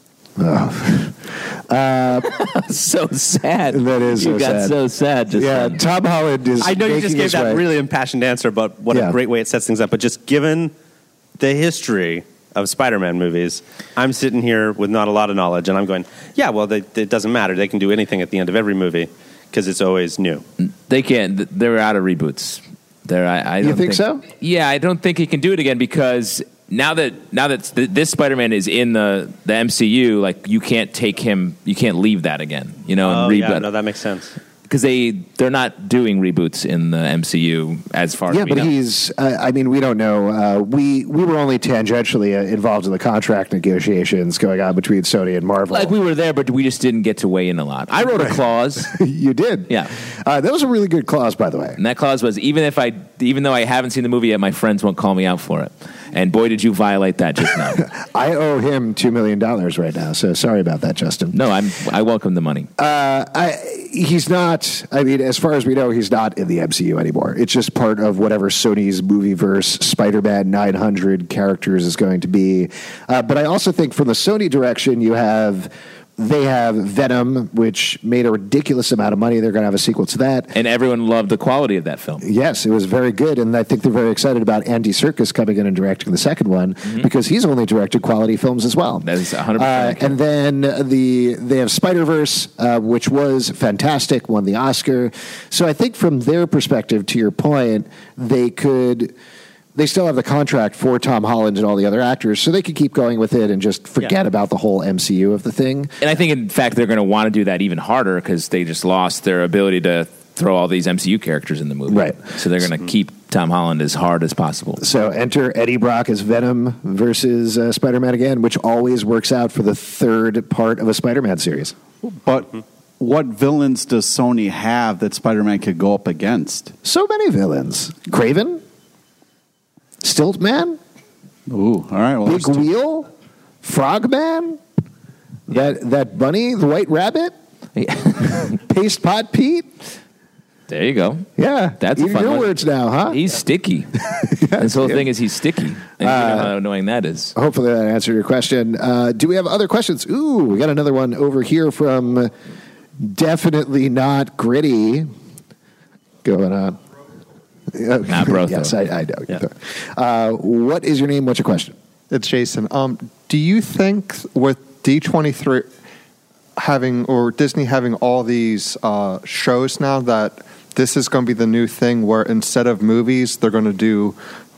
S3: So sad.
S2: That is
S3: you got so sad. Just
S2: then. Tom Holland is.
S5: I know you just gave that really impassioned answer about what a great way it sets things up, but just given the history of Spider-Man movies, I'm sitting here with not a lot of knowledge, and I'm going, yeah, well, it doesn't matter. They can do anything at the end of every movie because it's always new.
S3: They can't. They're out of reboots. I
S2: you think so?
S3: Yeah, I don't think he can do it again, because now that this Spider-Man is in the MCU, like, you can't take him, you can't leave that again, and reboot.
S5: Yeah, no, that makes sense.
S3: Because they're not doing reboots in the MCU as far as we know.
S2: Yeah, but he's. We don't know. We were only tangentially involved in the contract negotiations going on between Sony and Marvel.
S3: Like, we were there, but we just didn't get to weigh in a lot. I wrote a clause.
S2: You did,
S3: yeah.
S2: That was a really good clause, by the way.
S3: And that clause was, even though I haven't seen the movie yet, my friends won't call me out for it. And boy, did you violate that just now.
S2: I owe him $2 million right now, so sorry about that, Justin.
S3: No, I welcome the money.
S2: He's not, I mean, as far as we know, he's not in the MCU anymore. It's just part of whatever Sony's movieverse Spider-Man 900 characters is going to be. But I also think from the Sony direction, they have Venom, which made a ridiculous amount of money. They're going to have a sequel to that.
S3: And everyone loved the quality of that film.
S2: Yes, it was very good. And I think they're very excited about Andy Serkis coming in and directing the second one because he's only directed quality films as well.
S3: That is 100%.
S2: And then they have Spider-Verse, which was fantastic, won the Oscar. So I think from their perspective, to your point, they still have the contract for Tom Holland and all the other actors, so they could keep going with it and just forget about the whole MCU of the thing.
S3: And I think, in fact, they're going to want to do that even harder because they just lost their ability to throw all these MCU characters in the movie.
S2: Right.
S3: So they're going to keep Tom Holland as hard as possible.
S2: So enter Eddie Brock as Venom versus Spider-Man again, which always works out for the third part of a Spider-Man series.
S4: But what villains does Sony have that Spider-Man could go up against?
S2: So many villains. Kraven? Stiltman?
S4: Ooh, all right. Well,
S2: Big Wheel? Frogman? That bunny? The White Rabbit? Paste Pot Pete?
S3: There you go.
S2: Yeah.
S3: That's
S2: Even
S3: a fun
S2: your
S3: one.
S2: words now, huh?
S3: He's sticky. This whole thing is he's sticky. And you know how annoying that is.
S2: Hopefully that answered your question. Do we have other questions? Ooh, we got another one over here from Definitely Not Gritty. Going on.
S3: Not Brotho.
S2: Yes, I know. Yeah. What is your name? What's your question?
S8: It's Jason. Do you think with D23 having, or Disney having all these shows now, that this is going to be the new thing where instead of movies, they're going to do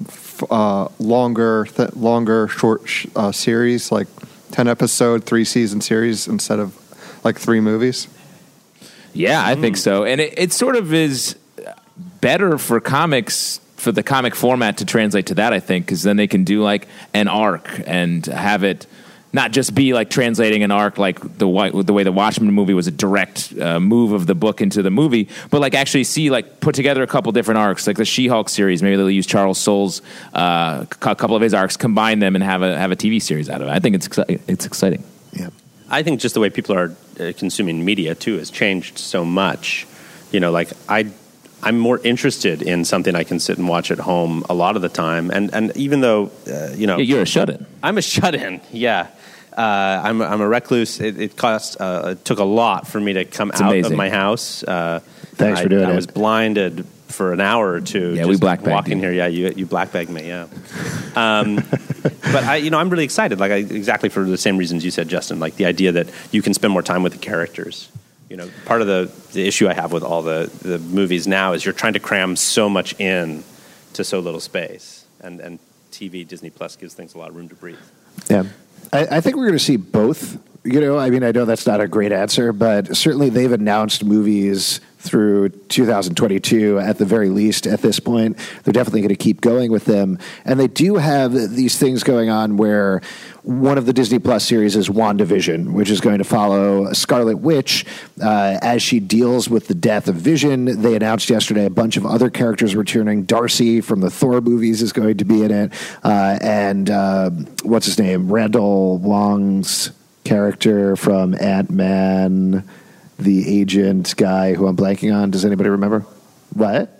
S8: longer short series, like 10-episode, 3-season series instead of like 3 movies?
S3: Yeah, I think so. And it sort of is better for comics, for the comic format to translate to that, I think, because then they can do like an arc and have it not just be like translating an arc like the way the Watchmen movie was a direct move of the book into the movie, but like actually see, like, put together a couple different arcs, like the She-Hulk series. Maybe they'll use Charles Soule's a couple of his arcs, combine them, and have a TV series out of it. I think it's exciting.
S2: Yeah,
S5: I think just the way people are consuming media too has changed so much. You know, like I'm more interested in something I can sit and watch at home a lot of the time, and even though
S3: you're a shut-in.
S5: I'm a shut-in. Yeah, I'm a recluse. It took a lot for me to come out of my house.
S2: Thanks for doing it.
S5: I was blinded for an hour or two.
S3: Yeah,
S5: just
S3: we black bagged
S5: walking here. Yeah, you black bagged me. Yeah, but I'm really excited. Like exactly for the same reasons you said, Justin. Like the idea that you can spend more time with the characters. You know, part of the issue I have with all the movies now is you're trying to cram so much in to so little space, and TV, Disney Plus gives things a lot of room to breathe.
S2: Yeah. I think we're going to see both. You know, I mean, I know that's not a great answer, but certainly they've announced movies through 2022 at the very least at this point. They're definitely going to keep going with them. And they do have these things going on where one of the Disney Plus series is WandaVision, which is going to follow Scarlet Witch as she deals with the death of Vision. They announced yesterday a bunch of other characters returning. Darcy from the Thor movies is going to be in it. And what's his name? Randall Wong's character from Ant-Man, the agent guy who I'm blanking on. Does anybody remember? What?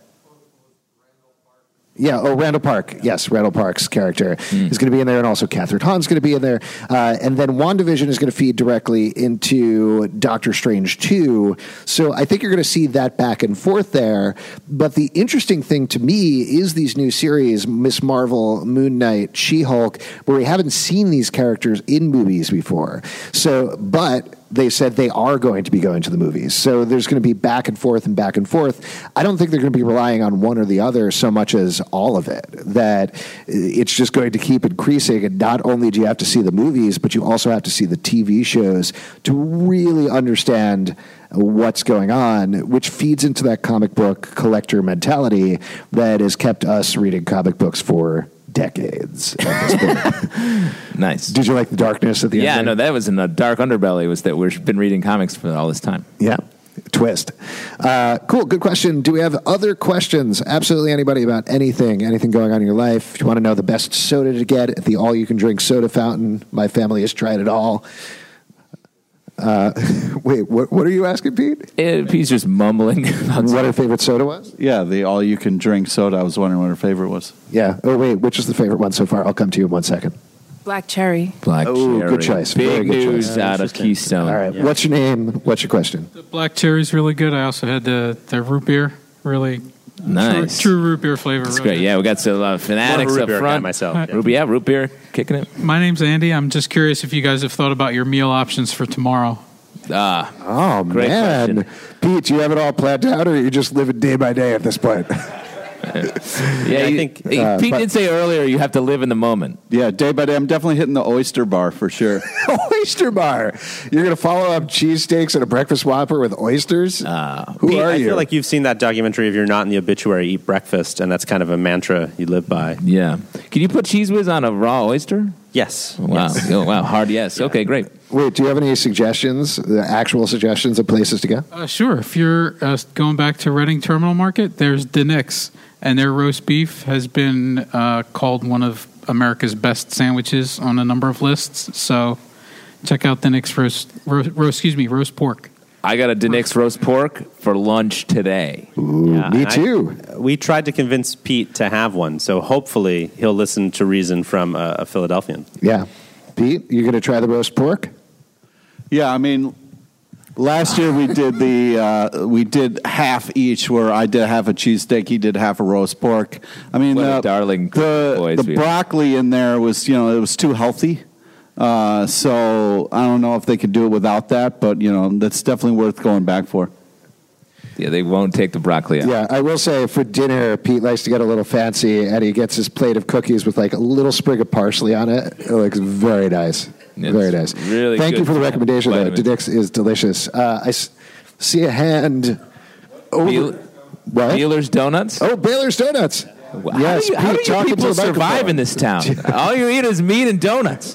S2: Yeah, Randall Park. Yes, Randall Park's character is going to be in there, and also Catherine Hahn's going to be in there. And then WandaVision is going to feed directly into Doctor Strange 2. So I think you're going to see that back and forth there. But the interesting thing to me is these new series, Ms. Marvel, Moon Knight, She-Hulk, where we haven't seen these characters in movies before. So, but they said they are going to be going to the movies. So there's going to be back and forth and back and forth. I don't think they're going to be relying on one or the other so much as all of it, that it's just going to keep increasing. And not only do you have to see the movies, but you also have to see the TV shows to really understand what's going on, which feeds into that comic book collector mentality that has kept us reading comic books for decades at this point.
S3: Nice.
S2: Did you like the darkness at the end?
S3: Yeah, no, that was in the dark underbelly, was that we've been reading comics for all this time.
S2: Yeah. Twist. Cool. Good question. Do we have other questions? Absolutely anybody about anything going on in your life. If you want to know the best soda to get at the all-you-can-drink soda fountain, my family has tried it all. Wait, what are you asking, Pete?
S3: Pete's just mumbling.
S2: What her favorite soda was?
S4: Yeah, the all-you-can-drink soda. I was wondering what her favorite was.
S2: Yeah. Oh, wait, which is the favorite one so far? I'll come to you in 1 second.
S9: Black cherry.
S3: Black cherry.
S2: Good choice.
S3: Big
S2: Very good
S3: news
S2: choice.
S3: out of Keystone.
S2: All right. What's your name? What's your question?
S10: The black cherry's really good. I also had the root beer. Really
S3: Nice.
S10: true root beer flavor.
S3: That's
S10: really
S3: great.
S10: good.
S3: Yeah, we got some fanatics
S5: root
S3: up
S5: beer guy
S3: front.
S5: myself.
S3: Root beer, kicking it.
S10: My name's Andy. I'm just curious if you guys have thought about your meal options for tomorrow.
S2: Oh,
S3: Great
S2: man. Pete, do you have it all planned out, or are you just living day by day at this point?
S3: Yeah,
S5: I think
S3: Pete did say earlier you have to live in the moment.
S4: Yeah, day by day. I'm definitely hitting the oyster bar for sure.
S2: Oyster bar. You're going to follow up cheesesteaks and a breakfast Whopper with oysters? Who
S5: Pete,
S2: are
S5: I
S2: you?
S5: feel like you've seen that documentary of You're Not in the Obituary, Eat Breakfast, and that's kind of a mantra you live by.
S3: Yeah. Can you put Cheese Whiz on a raw oyster?
S5: Yes.
S3: Wow.
S5: Yes.
S3: Oh, wow. Hard yes. Okay, great.
S2: Wait, do you have any suggestions, actual suggestions of places to go?
S10: Sure. If you're going back to Reading Terminal Market, there's DeNick's, and their roast beef has been called one of America's best sandwiches on a number of lists. So check out DeNick's roast pork.
S3: I got a DeNick's roast pork for lunch today.
S2: Ooh, me too.
S5: We tried to convince Pete to have one, so hopefully he'll listen to reason from a Philadelphian.
S2: Yeah. Pete, you going to try the roast pork?
S4: Yeah, I mean, last year we did we did half each, where I did half a cheesesteak, he did half a roast pork. I mean,
S3: What a darling boys
S4: the
S3: we are.
S4: broccoli in there was, it was too healthy. So I don't know if they could do it without that, but that's definitely worth going back for.
S3: Yeah, they won't take the broccoli out.
S2: Yeah, I will say for dinner, Pete likes to get a little fancy, and he gets his plate of cookies with like a little sprig of parsley on it. It looks very nice. Very nice.
S3: Really
S2: Thank you
S3: good
S2: for the recommendation, though.
S3: vitamins.
S2: DeNick's is delicious. I see a hand over. What?
S3: Baylor's Donuts?
S2: Oh, Baylor's Donuts. Yes,
S3: how do
S2: Pete,
S3: you
S2: talking to
S3: people
S2: the
S3: survive
S2: microphone.
S3: in this town? All you eat is meat and donuts.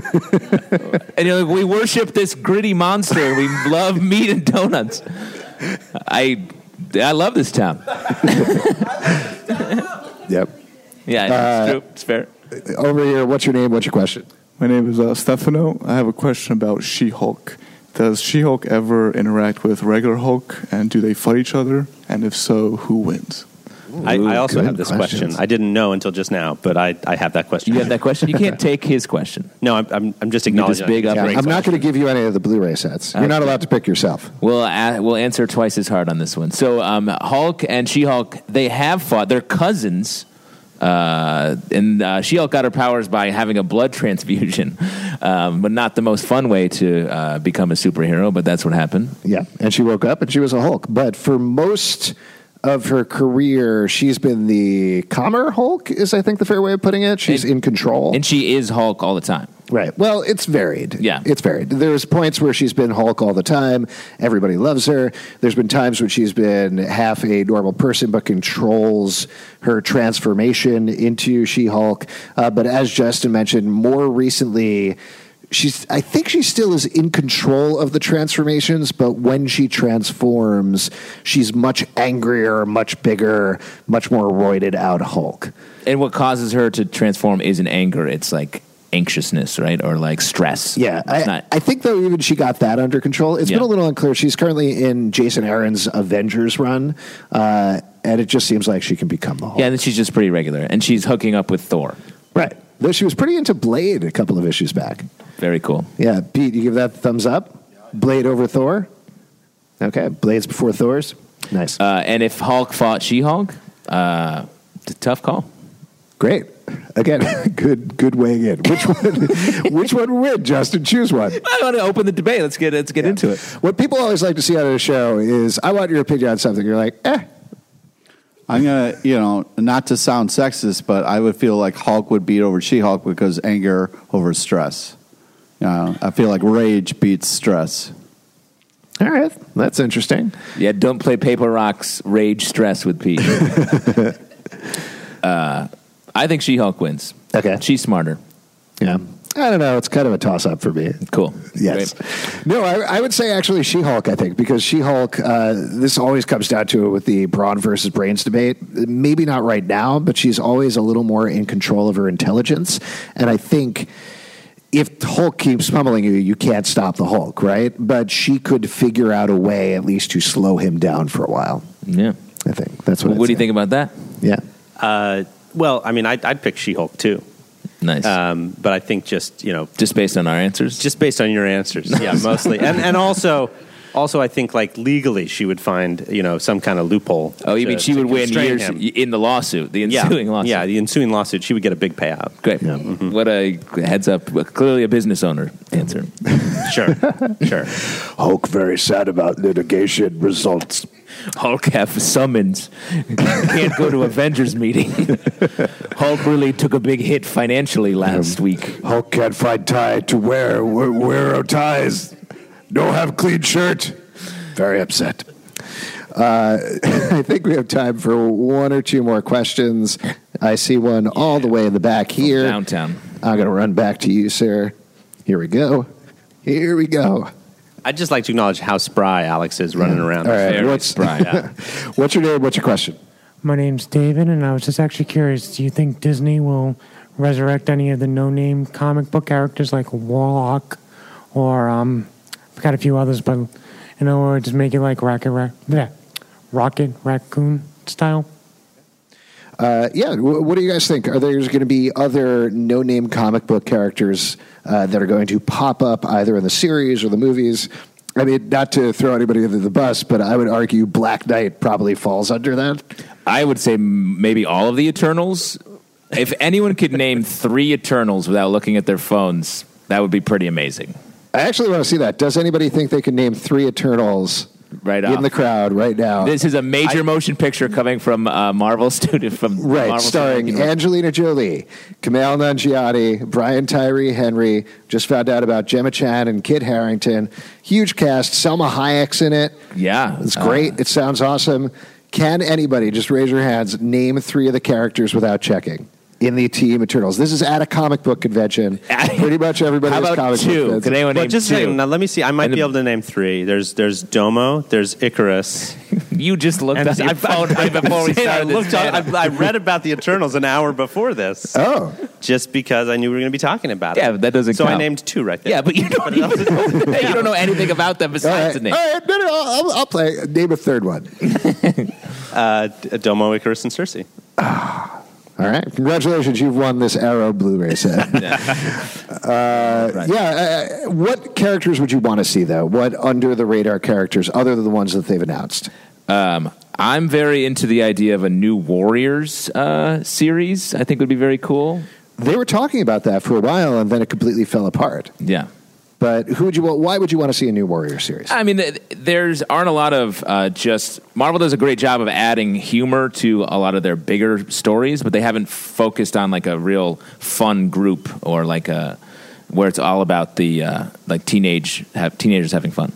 S3: And you're like, we worship this gritty monster. We love meat and donuts. I love this town.
S2: Yep.
S3: Yeah, it's true. It's fair.
S2: Over here, what's your name? What's your question?
S11: My name is Stefano. I have a question about She-Hulk. Does She-Hulk ever interact with regular Hulk, and do they fight each other? And if so, who wins?
S5: I also
S2: good
S5: have this
S2: questions.
S5: question. I didn't know until just now, but I have that question.
S3: You have that question? You can't take his question.
S5: No, I'm just
S3: You just
S5: acknowledging.
S3: big up.
S2: Yeah,
S3: Great
S2: I'm not going to give you any of the Blu-ray sets. You're not allowed to pick yourself.
S3: We'll answer twice as hard on this one. So Hulk and She-Hulk, they have fought. They're cousins. And She-Hulk got her powers by having a blood transfusion, but not the most fun way to become a superhero, but that's what happened.
S2: Yeah, and she woke up and she was a Hulk. But for most of her career, she's been the calmer Hulk, is I think the fair way of putting it. She's in control.
S3: And she is Hulk all the time.
S2: Right. Well, it's varied.
S3: Yeah.
S2: It's varied. There's points where she's been Hulk all the time. Everybody loves her. There's been times when she's been half a normal person but controls her transformation into She-Hulk. But as Justin mentioned, more recently, I think she still is in control of the transformations, but when she transforms, she's much angrier, much bigger, much more roided out Hulk.
S3: And what causes her to transform isn't anger. It's like anxiousness, right? Or like stress.
S2: Yeah. I think, though, even she got that under control. It's been a little unclear. She's currently in Jason Aaron's Avengers run, and it just seems like she can become the Hulk.
S3: Yeah, and then she's just pretty regular. And she's hooking up with Thor.
S2: Right. Though she was pretty into Blade a couple of issues back.
S3: Very cool.
S2: Yeah. Pete, you give that a thumbs up? Blade over Thor? Okay. Blades before Thors? Nice.
S3: And if Hulk fought She-Hulk, it's a tough call.
S2: Great. Again, good weighing in. Which one would win, Justin? Choose one.
S3: I want to open the debate. Let's get into it.
S2: What people always like to see out of the show is, I want your opinion on something. You're like,
S4: I'm going to, not to sound sexist, but I would feel like Hulk would beat over She-Hulk because anger over stress. I feel like rage beats stress.
S2: All right. That's interesting.
S3: Yeah, don't play paper rocks, rage, stress with Pete. I think She-Hulk wins.
S2: Okay.
S3: She's smarter.
S2: Yeah. I don't know. It's kind of a toss-up for me.
S3: Cool.
S2: Yes.
S3: Great.
S2: No, I would say actually She-Hulk, I think, because She-Hulk, this always comes down to it with the brawn versus brains debate. Maybe not right now, but she's always a little more in control of her intelligence. And I think if Hulk keeps pummeling you, you can't stop the Hulk, right? But she could figure out a way at least to slow him down for a while.
S3: Yeah.
S2: I think that's what.
S3: What do you think about that?
S2: Yeah.
S5: Well, I mean, I'd pick She-Hulk too.
S3: Nice.
S5: But I think just
S3: based on our answers,
S5: just based on your answers, yeah, mostly, and also I think like legally she would find some kind of loophole.
S3: Oh, you mean she would win years
S5: him.
S3: in the lawsuit, the ensuing lawsuit?
S5: Yeah, the ensuing lawsuit, she would get a big payout.
S3: Great. Yeah. Mm-hmm. What a heads up! Clearly a business owner answer.
S5: Sure.
S2: Hulk very sad about litigation results.
S3: Hulk have summons. Can't go to Avengers meeting. Hulk really took a big hit financially last week.
S2: Hulk can't find tie to wear ties. Don't have clean shirt. Very upset. I think we have time for one or two more questions. I see one all the way in the back here.
S3: From downtown.
S2: I'm going to run back to you, sir. Here we go.
S5: I'd just like to acknowledge how spry Alex is running around.
S2: All right.
S3: Very spry.
S2: What's your name? What's your question?
S9: My name's David, and I was just actually curious. Do you think Disney will resurrect any of the no-name comic book characters like Warlock or I've got a few others, but in other words, make it like Rocket Raccoon style?
S2: Yeah. What do you guys think? Are there going to be other no-name comic book characters that are going to pop up either in the series or the movies? I mean, not to throw anybody under the bus, but I would argue Black Knight probably falls under that.
S3: I would say maybe all of the Eternals. If anyone could name 3 Eternals without looking at their phones, that would be pretty amazing.
S2: I actually want to see that. Does anybody think they can name 3 Eternals
S3: right
S2: in the crowd right now?
S3: This is a major motion picture coming from Marvel Studio.
S2: Starring Angelina Jolie, Kumail Nanjiani, Brian Tyree Henry. Just found out about Gemma Chan and Kit Harington. Huge cast. Selma Hayek's in it.
S3: Yeah.
S2: It's great. It sounds awesome. Can anybody, just raise your hands, name 3 of the characters without checking in the Team Eternals? This is at a comic book convention. Pretty much everybody has comic book convention.
S3: Can anyone name 2?
S5: Just a second. Now, let me see. I might be able to name 3. There's Domo. There's Icarus.
S3: You just looked at your phone right before we started this.
S5: I read about the Eternals an hour before this.
S2: Oh.
S5: Just because I knew we were going to be talking about it.
S3: Yeah, but that doesn't count.
S5: So I named 2 right there.
S3: Yeah, but you don't you don't know anything about them besides the name.
S2: All right, no, I'll play. Name a third one.
S5: Domo, Icarus, and Cersei.
S2: All right. Congratulations. You've won this Arrow Blu-ray set. What characters would you want to see, though? What under-the-radar characters, other than the ones that they've announced?
S3: I'm very into the idea of a new Warriors series. I think would be very cool.
S2: They were talking about that for a while, and then it completely fell apart.
S3: Yeah.
S2: But why would you want to see a new Warrior series?
S3: I mean, aren't a lot of Marvel does a great job of adding humor to a lot of their bigger stories, but they haven't focused on like a real fun group or like where it's all about the like teenagers having fun.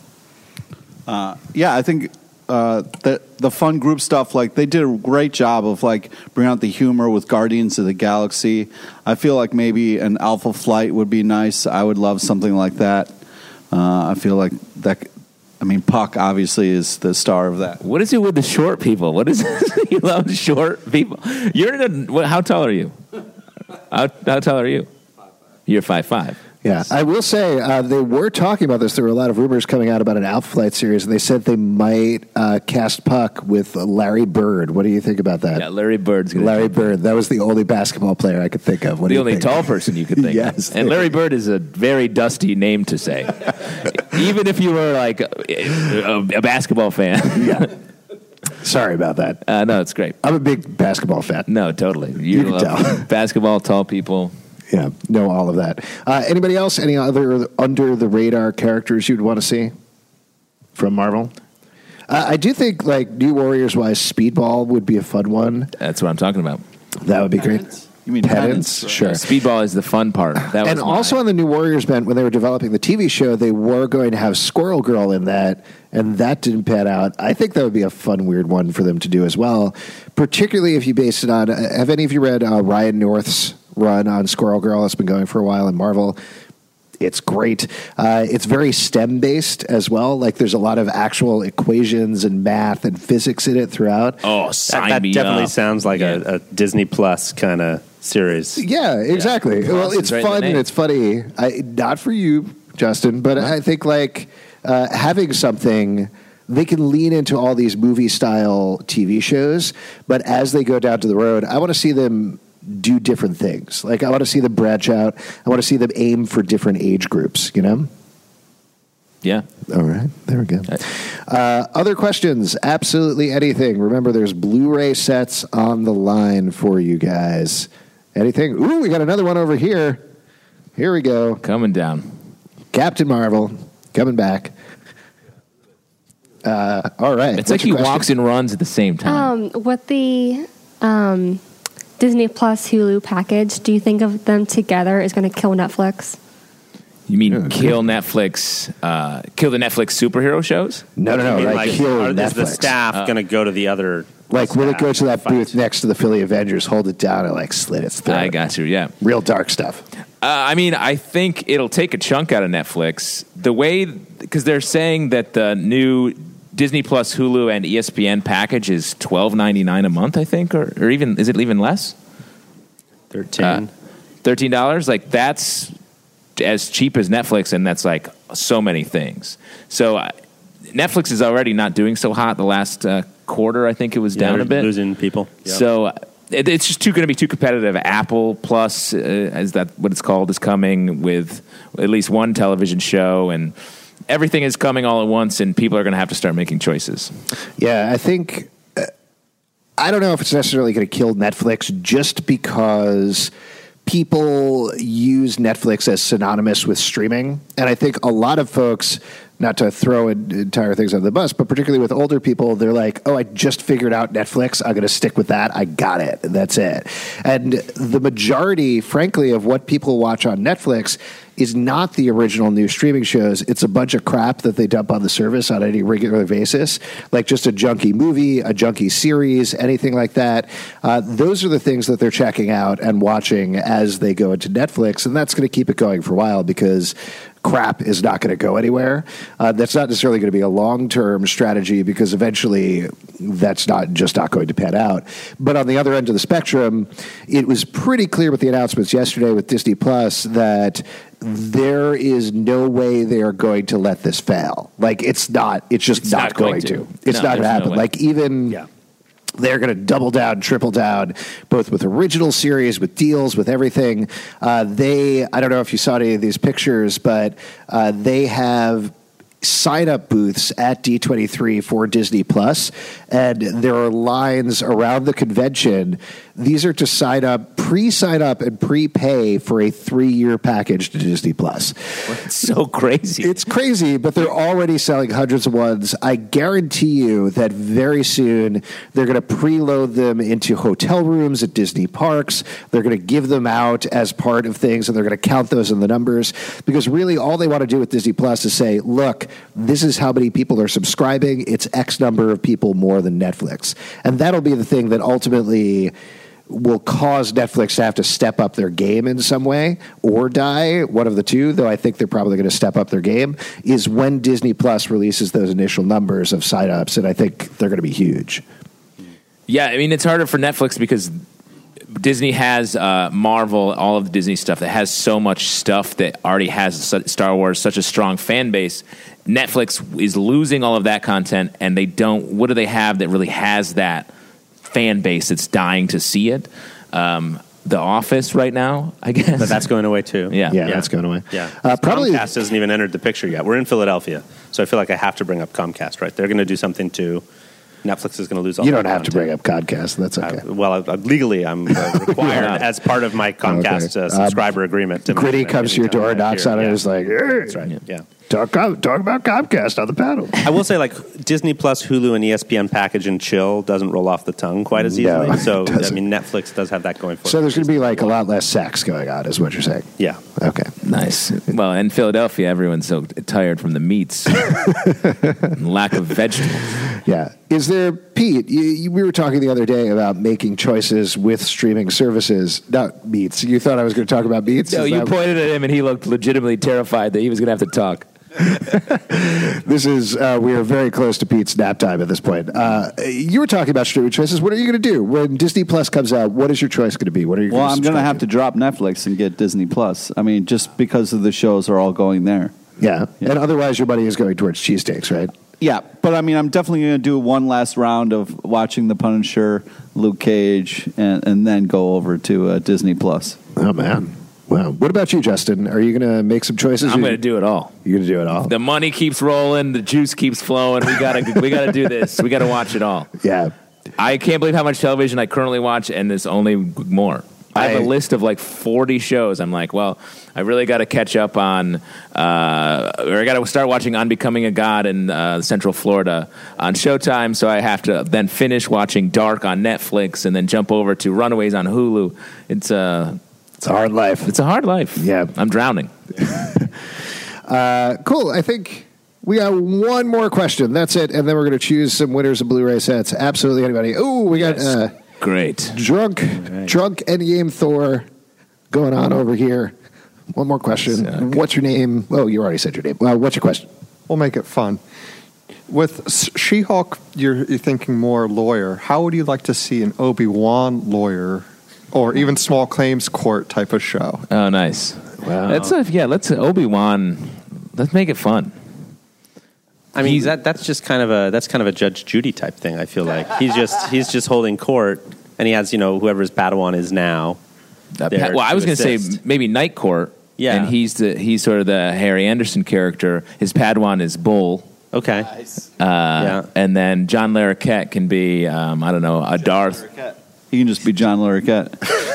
S4: I think the fun group stuff, like they did a great job of like bringing out the humor with Guardians of the Galaxy. I feel like maybe an Alpha Flight would be nice. I would love something like that. I feel like that. I mean, Puck obviously is the star of that.
S3: What is it with the short people? What is it? You love short people. How tall are you? How tall are you? You're 5'5".
S2: Yeah, I will say they were talking about this. There were a lot of rumors coming out about an Alpha Flight series, and they said they might cast Puck with Larry Bird. What do you think about that?
S3: Yeah, Larry Bird's going to
S2: Larry Bird. That was the only basketball player I could think of.
S3: The only tall person you could think
S2: yes,
S3: of. And Larry Bird is a very dusty name to say. Even if you were like a basketball fan.
S2: Yeah. Sorry about that.
S3: No, it's great.
S2: I'm a big basketball fan.
S3: No, totally.
S2: You can tell.
S3: Basketball, tall people.
S2: Yeah, know all of that. Anybody else? Any other under-the-radar characters you'd want to see from Marvel? I do think, like, New Warriors-wise, Speedball would be a fun one.
S3: That's what I'm talking about.
S2: That would be great.
S4: You mean
S2: Penance? Sure.
S3: Speedball is the fun part.
S2: And also on the New Warriors bent, when they were developing the TV show, they were going to have Squirrel Girl in that, and that didn't pan out. I think that would be a fun, weird one for them to do as well, particularly if you base it on... have any of you read Ryan North's run on Squirrel Girl? It's been going for a while in Marvel. It's great. It's very STEM-based as well. Like, there's a lot of actual equations and math and physics in it throughout.
S3: Oh, sign
S5: that
S3: me
S5: definitely
S3: up.
S5: sounds like a Disney Plus kind of series.
S2: Yeah, exactly. Well, it's
S3: right in the
S2: fun
S3: name.
S2: and it's funny. Not for you, Justin, but I think like having something. They can lean into all these movie-style TV shows, but as they go down to the road, I want to see them do different things. Like, I want to see them branch out. I want to see them aim for different age groups, you know?
S3: Yeah.
S2: All right. There we go. Other questions? Absolutely anything. Remember, there's Blu-ray sets on the line for you guys. Anything? Ooh, we got another one over here. Here we go.
S3: Coming down.
S2: Captain Marvel coming back. All right.
S3: It's like he walks and runs at the same time.
S7: With the Disney Plus Hulu package, do you think of them together is going to kill Netflix?
S3: You mean kill Netflix, kill the Netflix superhero shows?
S2: No. Like kill Netflix.
S5: Is the staff going to go to the other?
S2: Like, will it go to that booth next to the Philly Avengers, hold it down, and like slit its throat?
S3: I got you, yeah.
S2: Real dark stuff.
S3: I mean, I think it'll take a chunk out of Netflix. The way, because they're saying that the new Disney Plus, Hulu, and ESPN package is $12.99 a month, I think, or even, is it even less? $13. Like, that's as cheap as Netflix, and that's like so many things. So Netflix is already not doing so hot. The last quarter, I think it was down a bit,
S5: losing people. Yep.
S3: So it's just going to be too competitive. Apple Plus, is that what it's called, is coming with at least one television show, and everything is coming all at once, and people are going to have to start making choices.
S2: Yeah, I think I don't know if it's necessarily going to kill Netflix just because people use Netflix as synonymous with streaming. And I think a lot of folks, not to throw entire things on the bus, but particularly with older people, they're like, oh, I just figured out Netflix. I'm going to stick with that. I got it. That's it. And the majority, frankly, of what people watch on Netflix is not the original new streaming shows. It's a bunch of crap that they dump on the service on any regular basis, like just a junky movie, a junky series, anything like that. Those are the things that they're checking out and watching as they go into Netflix, and that's going to keep it going for a while because crap is not going to go anywhere. That's not necessarily going to be a long-term strategy because eventually that's not going to pan out. But on the other end of the spectrum, it was pretty clear with the announcements yesterday with Disney Plus that there is no way they are going to let this fail. Like, it's not going to. It's not going to happen. Like, even... Yeah. They're going to double down, triple down, both with original series, with deals, with everything. I don't know if you saw any of these pictures, but they have sign-up booths at D23 for Disney Plus, and there are lines around the convention. These are to sign up, pre-sign up, and prepay for a 3-year package to Disney Plus.
S3: It's so crazy.
S2: It's crazy, but they're already selling hundreds of ones. I guarantee you that very soon they're going to preload them into hotel rooms at Disney parks. They're going to give them out as part of things, and they're going to count those in the numbers, because really all they want to do with Disney Plus is say, look, this is how many people are subscribing. It's X number of people more than Netflix. And that'll be the thing that ultimately will cause Netflix to have to step up their game in some way or die. One of the two, though I think they're probably going to step up their game, is when Disney Plus releases those initial numbers of signups, and I think they're going to be huge.
S3: Yeah, I mean, it's harder for Netflix because Disney has Marvel, all of the Disney stuff that has so much stuff that already has Star Wars, such a strong fan base. Netflix is losing all of that content, and they don't. What do they have that really has that fan base that's dying to see it? The Office right now, I guess.
S5: But that's going away too.
S3: Yeah,
S2: that's going away.
S5: Yeah,
S2: probably
S5: Comcast hasn't even entered the picture yet. We're in Philadelphia, so I feel like I have to bring up Comcast. Right, they're going to do something too. Netflix is going to lose all.
S2: You don't have to bring up Comcast. That's okay.
S5: Legally, I'm required as part of my Comcast subscriber agreement.
S2: Gritty comes to your door, knocks on it, and is like, hey,
S5: that's right. Yeah.
S2: Talk about Comcast on the panel.
S5: I will say, like, Disney Plus, Hulu, and ESPN package and chill doesn't roll off the tongue quite as easily.
S2: No,
S5: so, I mean, Netflix does have that going for it.
S2: So there's going to be, like, a lot less sex going on, is what you're saying.
S5: Yeah.
S2: Okay.
S3: Nice. Well, in Philadelphia, everyone's so tired from the meats. Lack of vegetables.
S2: Yeah. Is there, Pete, we were talking the other day about making choices with streaming services, not meats. You thought I was going to talk about meats?
S3: No, you pointed at him and he looked legitimately terrified that he was going to have to talk.
S2: This is, we are very close to Pete's nap time at this point. You were talking about streaming choices. What are you going to do? When Disney Plus comes out, what is your choice going to be? What are you
S4: Well, I'm going to have to drop Netflix and get Disney Plus. I mean, just because of the shows are all going there.
S2: Yeah. And otherwise your money is going towards cheesesteaks, right?
S4: Yeah, but I mean, I'm definitely going to do one last round of watching The Punisher, Luke Cage, and then go over to Disney Plus.
S2: Oh, man. Wow. What about you, Justin? Are you going to make some choices?
S3: I'm going to do it all.
S2: You're going to do it all?
S3: The money keeps rolling. The juice keeps flowing. We gotta do this. We got to watch it all.
S2: Yeah.
S3: I can't believe how much television I currently watch, and there's only more. I have a list of like 40 shows. I'm like, well, I really got to catch up on, or I got to start watching On Becoming a God in Central Florida on Showtime. So I have to then finish watching Dark on Netflix and then jump over to Runaways on Hulu. It's a
S2: hard life.
S3: It's a hard life.
S2: Yeah.
S3: I'm drowning.
S2: Cool. I think we got one more question. That's it. And then we're going to choose some winners of Blu-ray sets. Absolutely anybody. Oh, we got...
S3: Great.
S2: Drunk Endgame Thor going on over here. One more question. What's your name? Oh, you already said your name. What's your question?
S8: We'll make it fun. With She-Hulk, you're thinking more lawyer. How would you like to see an Obi-Wan lawyer or even small claims court type of show?
S3: Oh, nice.
S2: Wow.
S3: Let's Obi-Wan. Let's make it fun.
S5: I mean, that's kind of a Judge Judy type thing. I feel like he's just holding court, and he has whoever his Padawan is now.
S3: I was going to say maybe Night Court.
S5: Yeah,
S3: and he's sort of the Harry Anderson character. His Padawan is Bull.
S5: Okay.
S3: Nice. And then John Larroquette can be I don't know, a Darth.
S4: He can just be John Larroquette.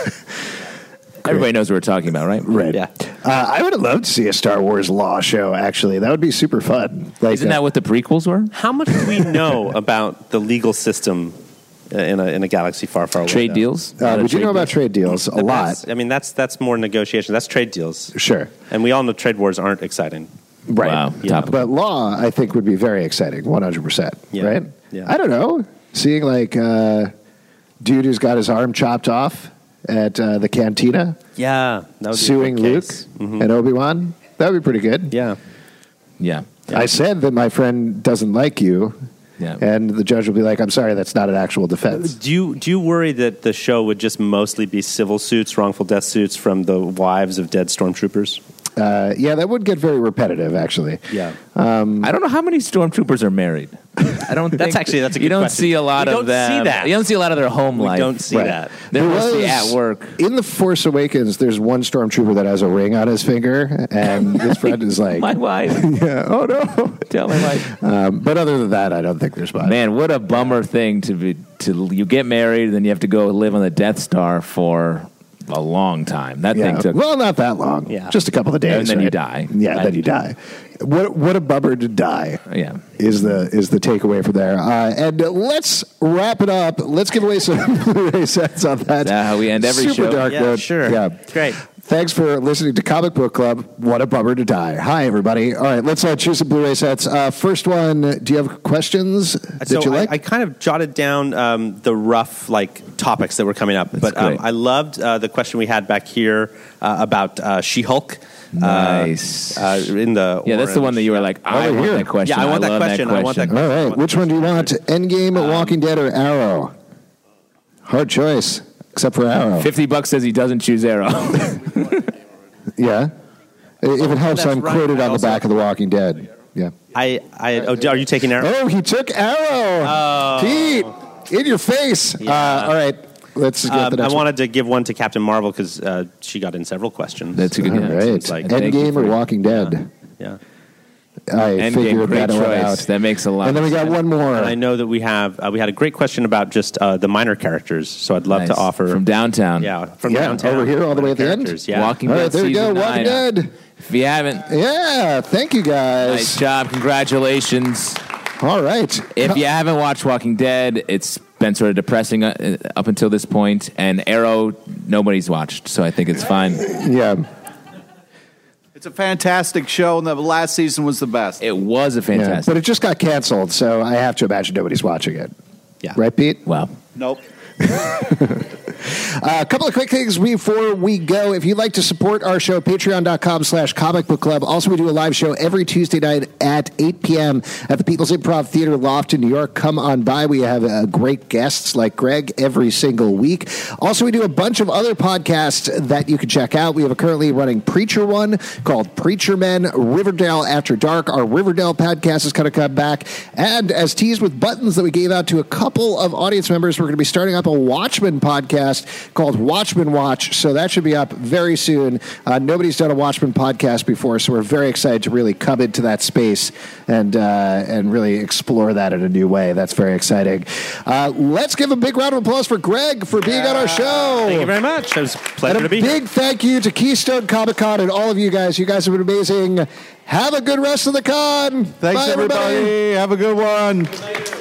S3: Everybody knows what we're talking about, right?
S2: Right.
S5: Yeah.
S2: I would have loved to see a Star Wars law show, actually. That would be super fun.
S3: Isn't that what the prequels were?
S5: How much do we know about the legal system in a galaxy far, far away?
S3: Trade deals?
S2: We do know about trade deals a lot.
S5: I mean, that's more negotiation. That's trade deals.
S2: Sure.
S5: And we all know trade wars aren't exciting.
S2: Right.
S3: Wow.
S5: Yeah.
S2: But law, I think, would be very exciting, 100%.
S5: Yeah.
S2: Right?
S5: Yeah.
S2: I don't know. Seeing, like, dude who's got his arm chopped off at the cantina.
S5: Yeah. That would be
S2: suing
S5: a
S2: Luke
S5: case.
S2: and Obi-Wan. That would be pretty good.
S5: Yeah.
S3: Yeah.
S2: I said that my friend doesn't like you.
S3: Yeah.
S2: And the judge will be like, I'm sorry, that's not an actual defense.
S5: Do you worry that the show would just mostly be civil suits, wrongful death suits from the wives of dead stormtroopers?
S2: Yeah, that would get very repetitive, actually.
S5: Yeah.
S3: I don't know how many stormtroopers are married. I don't.
S5: That's a good
S3: You don't
S5: question.
S3: see a lot
S5: We
S3: of
S5: don't
S3: them.
S5: see that.
S3: You don't see a lot of their home
S5: We
S3: life.
S5: don't see
S2: Right.
S5: that.
S3: They're
S2: There
S3: mostly
S2: was-
S3: at work.
S2: In The Force Awakens, there's one stormtrooper that has a ring on his finger, and his friend is like,
S3: My wife.
S2: yeah, oh no.
S3: Tell my wife.
S2: But other than that, I don't think there's much.
S3: Man, what a bummer thing to be. You get married, and then you have to go live on the Death Star for a long time. That
S2: Yeah.
S3: thing took.
S2: Well, not that long.
S5: Yeah.
S2: Just a couple of days.
S3: And then
S2: right?
S3: you die.
S2: Yeah, then you die. What a bummer to die.
S3: Yeah.
S2: Is the takeaway from there. And let's wrap it up. Let's give away some Blu-ray sets on that.
S3: Is that how we end every
S2: super
S3: show?
S2: dark
S5: Yeah,
S2: note.
S5: sure.
S2: Yeah.
S5: Great.
S2: Thanks for listening to Comic Book Club. What a bummer to die. Hi, everybody. All right, let's choose some Blu-ray sets. First one, do you have questions that you like?
S5: I kind of jotted down the rough topics that were coming up, but
S3: great.
S5: I loved the question we had back here about She-Hulk.
S3: Nice.
S5: In the
S3: That's the one that you were like, I
S2: Over
S3: want
S2: here.
S3: that question.
S5: Yeah, I want that
S3: love
S5: question. I want that
S2: All right, which one do you want? Endgame, Walking Dead, or Arrow? Hard choice, except for Arrow.
S3: $50 says he doesn't choose Arrow.
S2: Yeah. If it helps,
S5: That's
S2: I'm
S5: right.
S2: quoted
S5: I
S2: on the
S5: also-
S2: back of The Walking Dead. Yeah.
S5: are you taking Arrow?
S2: Oh, he took Arrow. Pete, in your face.
S5: Yeah.
S2: All right, let's get the next
S5: I
S2: one.
S5: wanted to give one to Captain Marvel because she got in several questions.
S3: That's a good
S2: All
S3: one.
S2: right.
S5: Seems like-
S3: Thank you
S2: Endgame or
S3: for-
S2: Walking Dead?
S5: Yeah.
S2: I
S3: Endgame,
S2: figured
S3: great
S2: that one
S3: choice.
S2: out.
S3: That makes a lot
S2: And then we
S3: of
S2: got
S3: sense.
S2: one more.
S5: And I know that we had a great question about just the minor characters, so I'd love
S3: Nice.
S5: to offer
S3: From downtown.
S5: from
S2: Yeah,
S5: downtown
S2: over here all the way at the end?
S5: Characters, Yeah.
S3: Walking
S2: All
S3: Dead
S2: right, there we go.
S3: season
S2: Walking
S3: 9.
S2: Dead.
S3: If you haven't,
S2: Yeah, thank you guys.
S3: nice job. Congratulations.
S2: All right.
S3: If you haven't watched Walking Dead, it's been sort of depressing up until this point, and Arrow, nobody's watched, so I think it's fine.
S2: Yeah.
S4: It's a fantastic show, and the last season was the best.
S3: It was a
S2: Yeah,
S3: fantastic.
S2: but it just got canceled, so I have to imagine nobody's watching it.
S5: Yeah.
S2: Right, Pete?
S3: Well,
S4: Nope.
S2: A couple of quick things before we go. If you'd like to support our show, patreon.com/Comic Book Club. Also, we do a live show every Tuesday night at 8 p.m. at the People's Improv Theater Loft in New York. Come on by. We have great guests like Greg every single week. Also, we do a bunch of other podcasts that you can check out. We have a currently running Preacher one called Preacher Men, Riverdale After Dark. Our Riverdale podcast is going to come back. And as teased with buttons that we gave out to a couple of audience members, we're going to be starting up a Watchmen podcast called Watchmen Watch, so that should be up very soon. Nobody's done a Watchmen podcast before, so we're very excited to really come into that space and really explore that in a new way. That's very exciting. Let's give a big round of applause for Greg for being on our show.
S5: Thank you very much. It was a pleasure to be here.
S2: Big thank you to Keystone Comic-Con and all of you guys. You guys have been amazing. Have a good rest of the con.
S4: Thanks,
S2: Bye,
S4: everybody.
S2: everybody.
S4: Have a good one.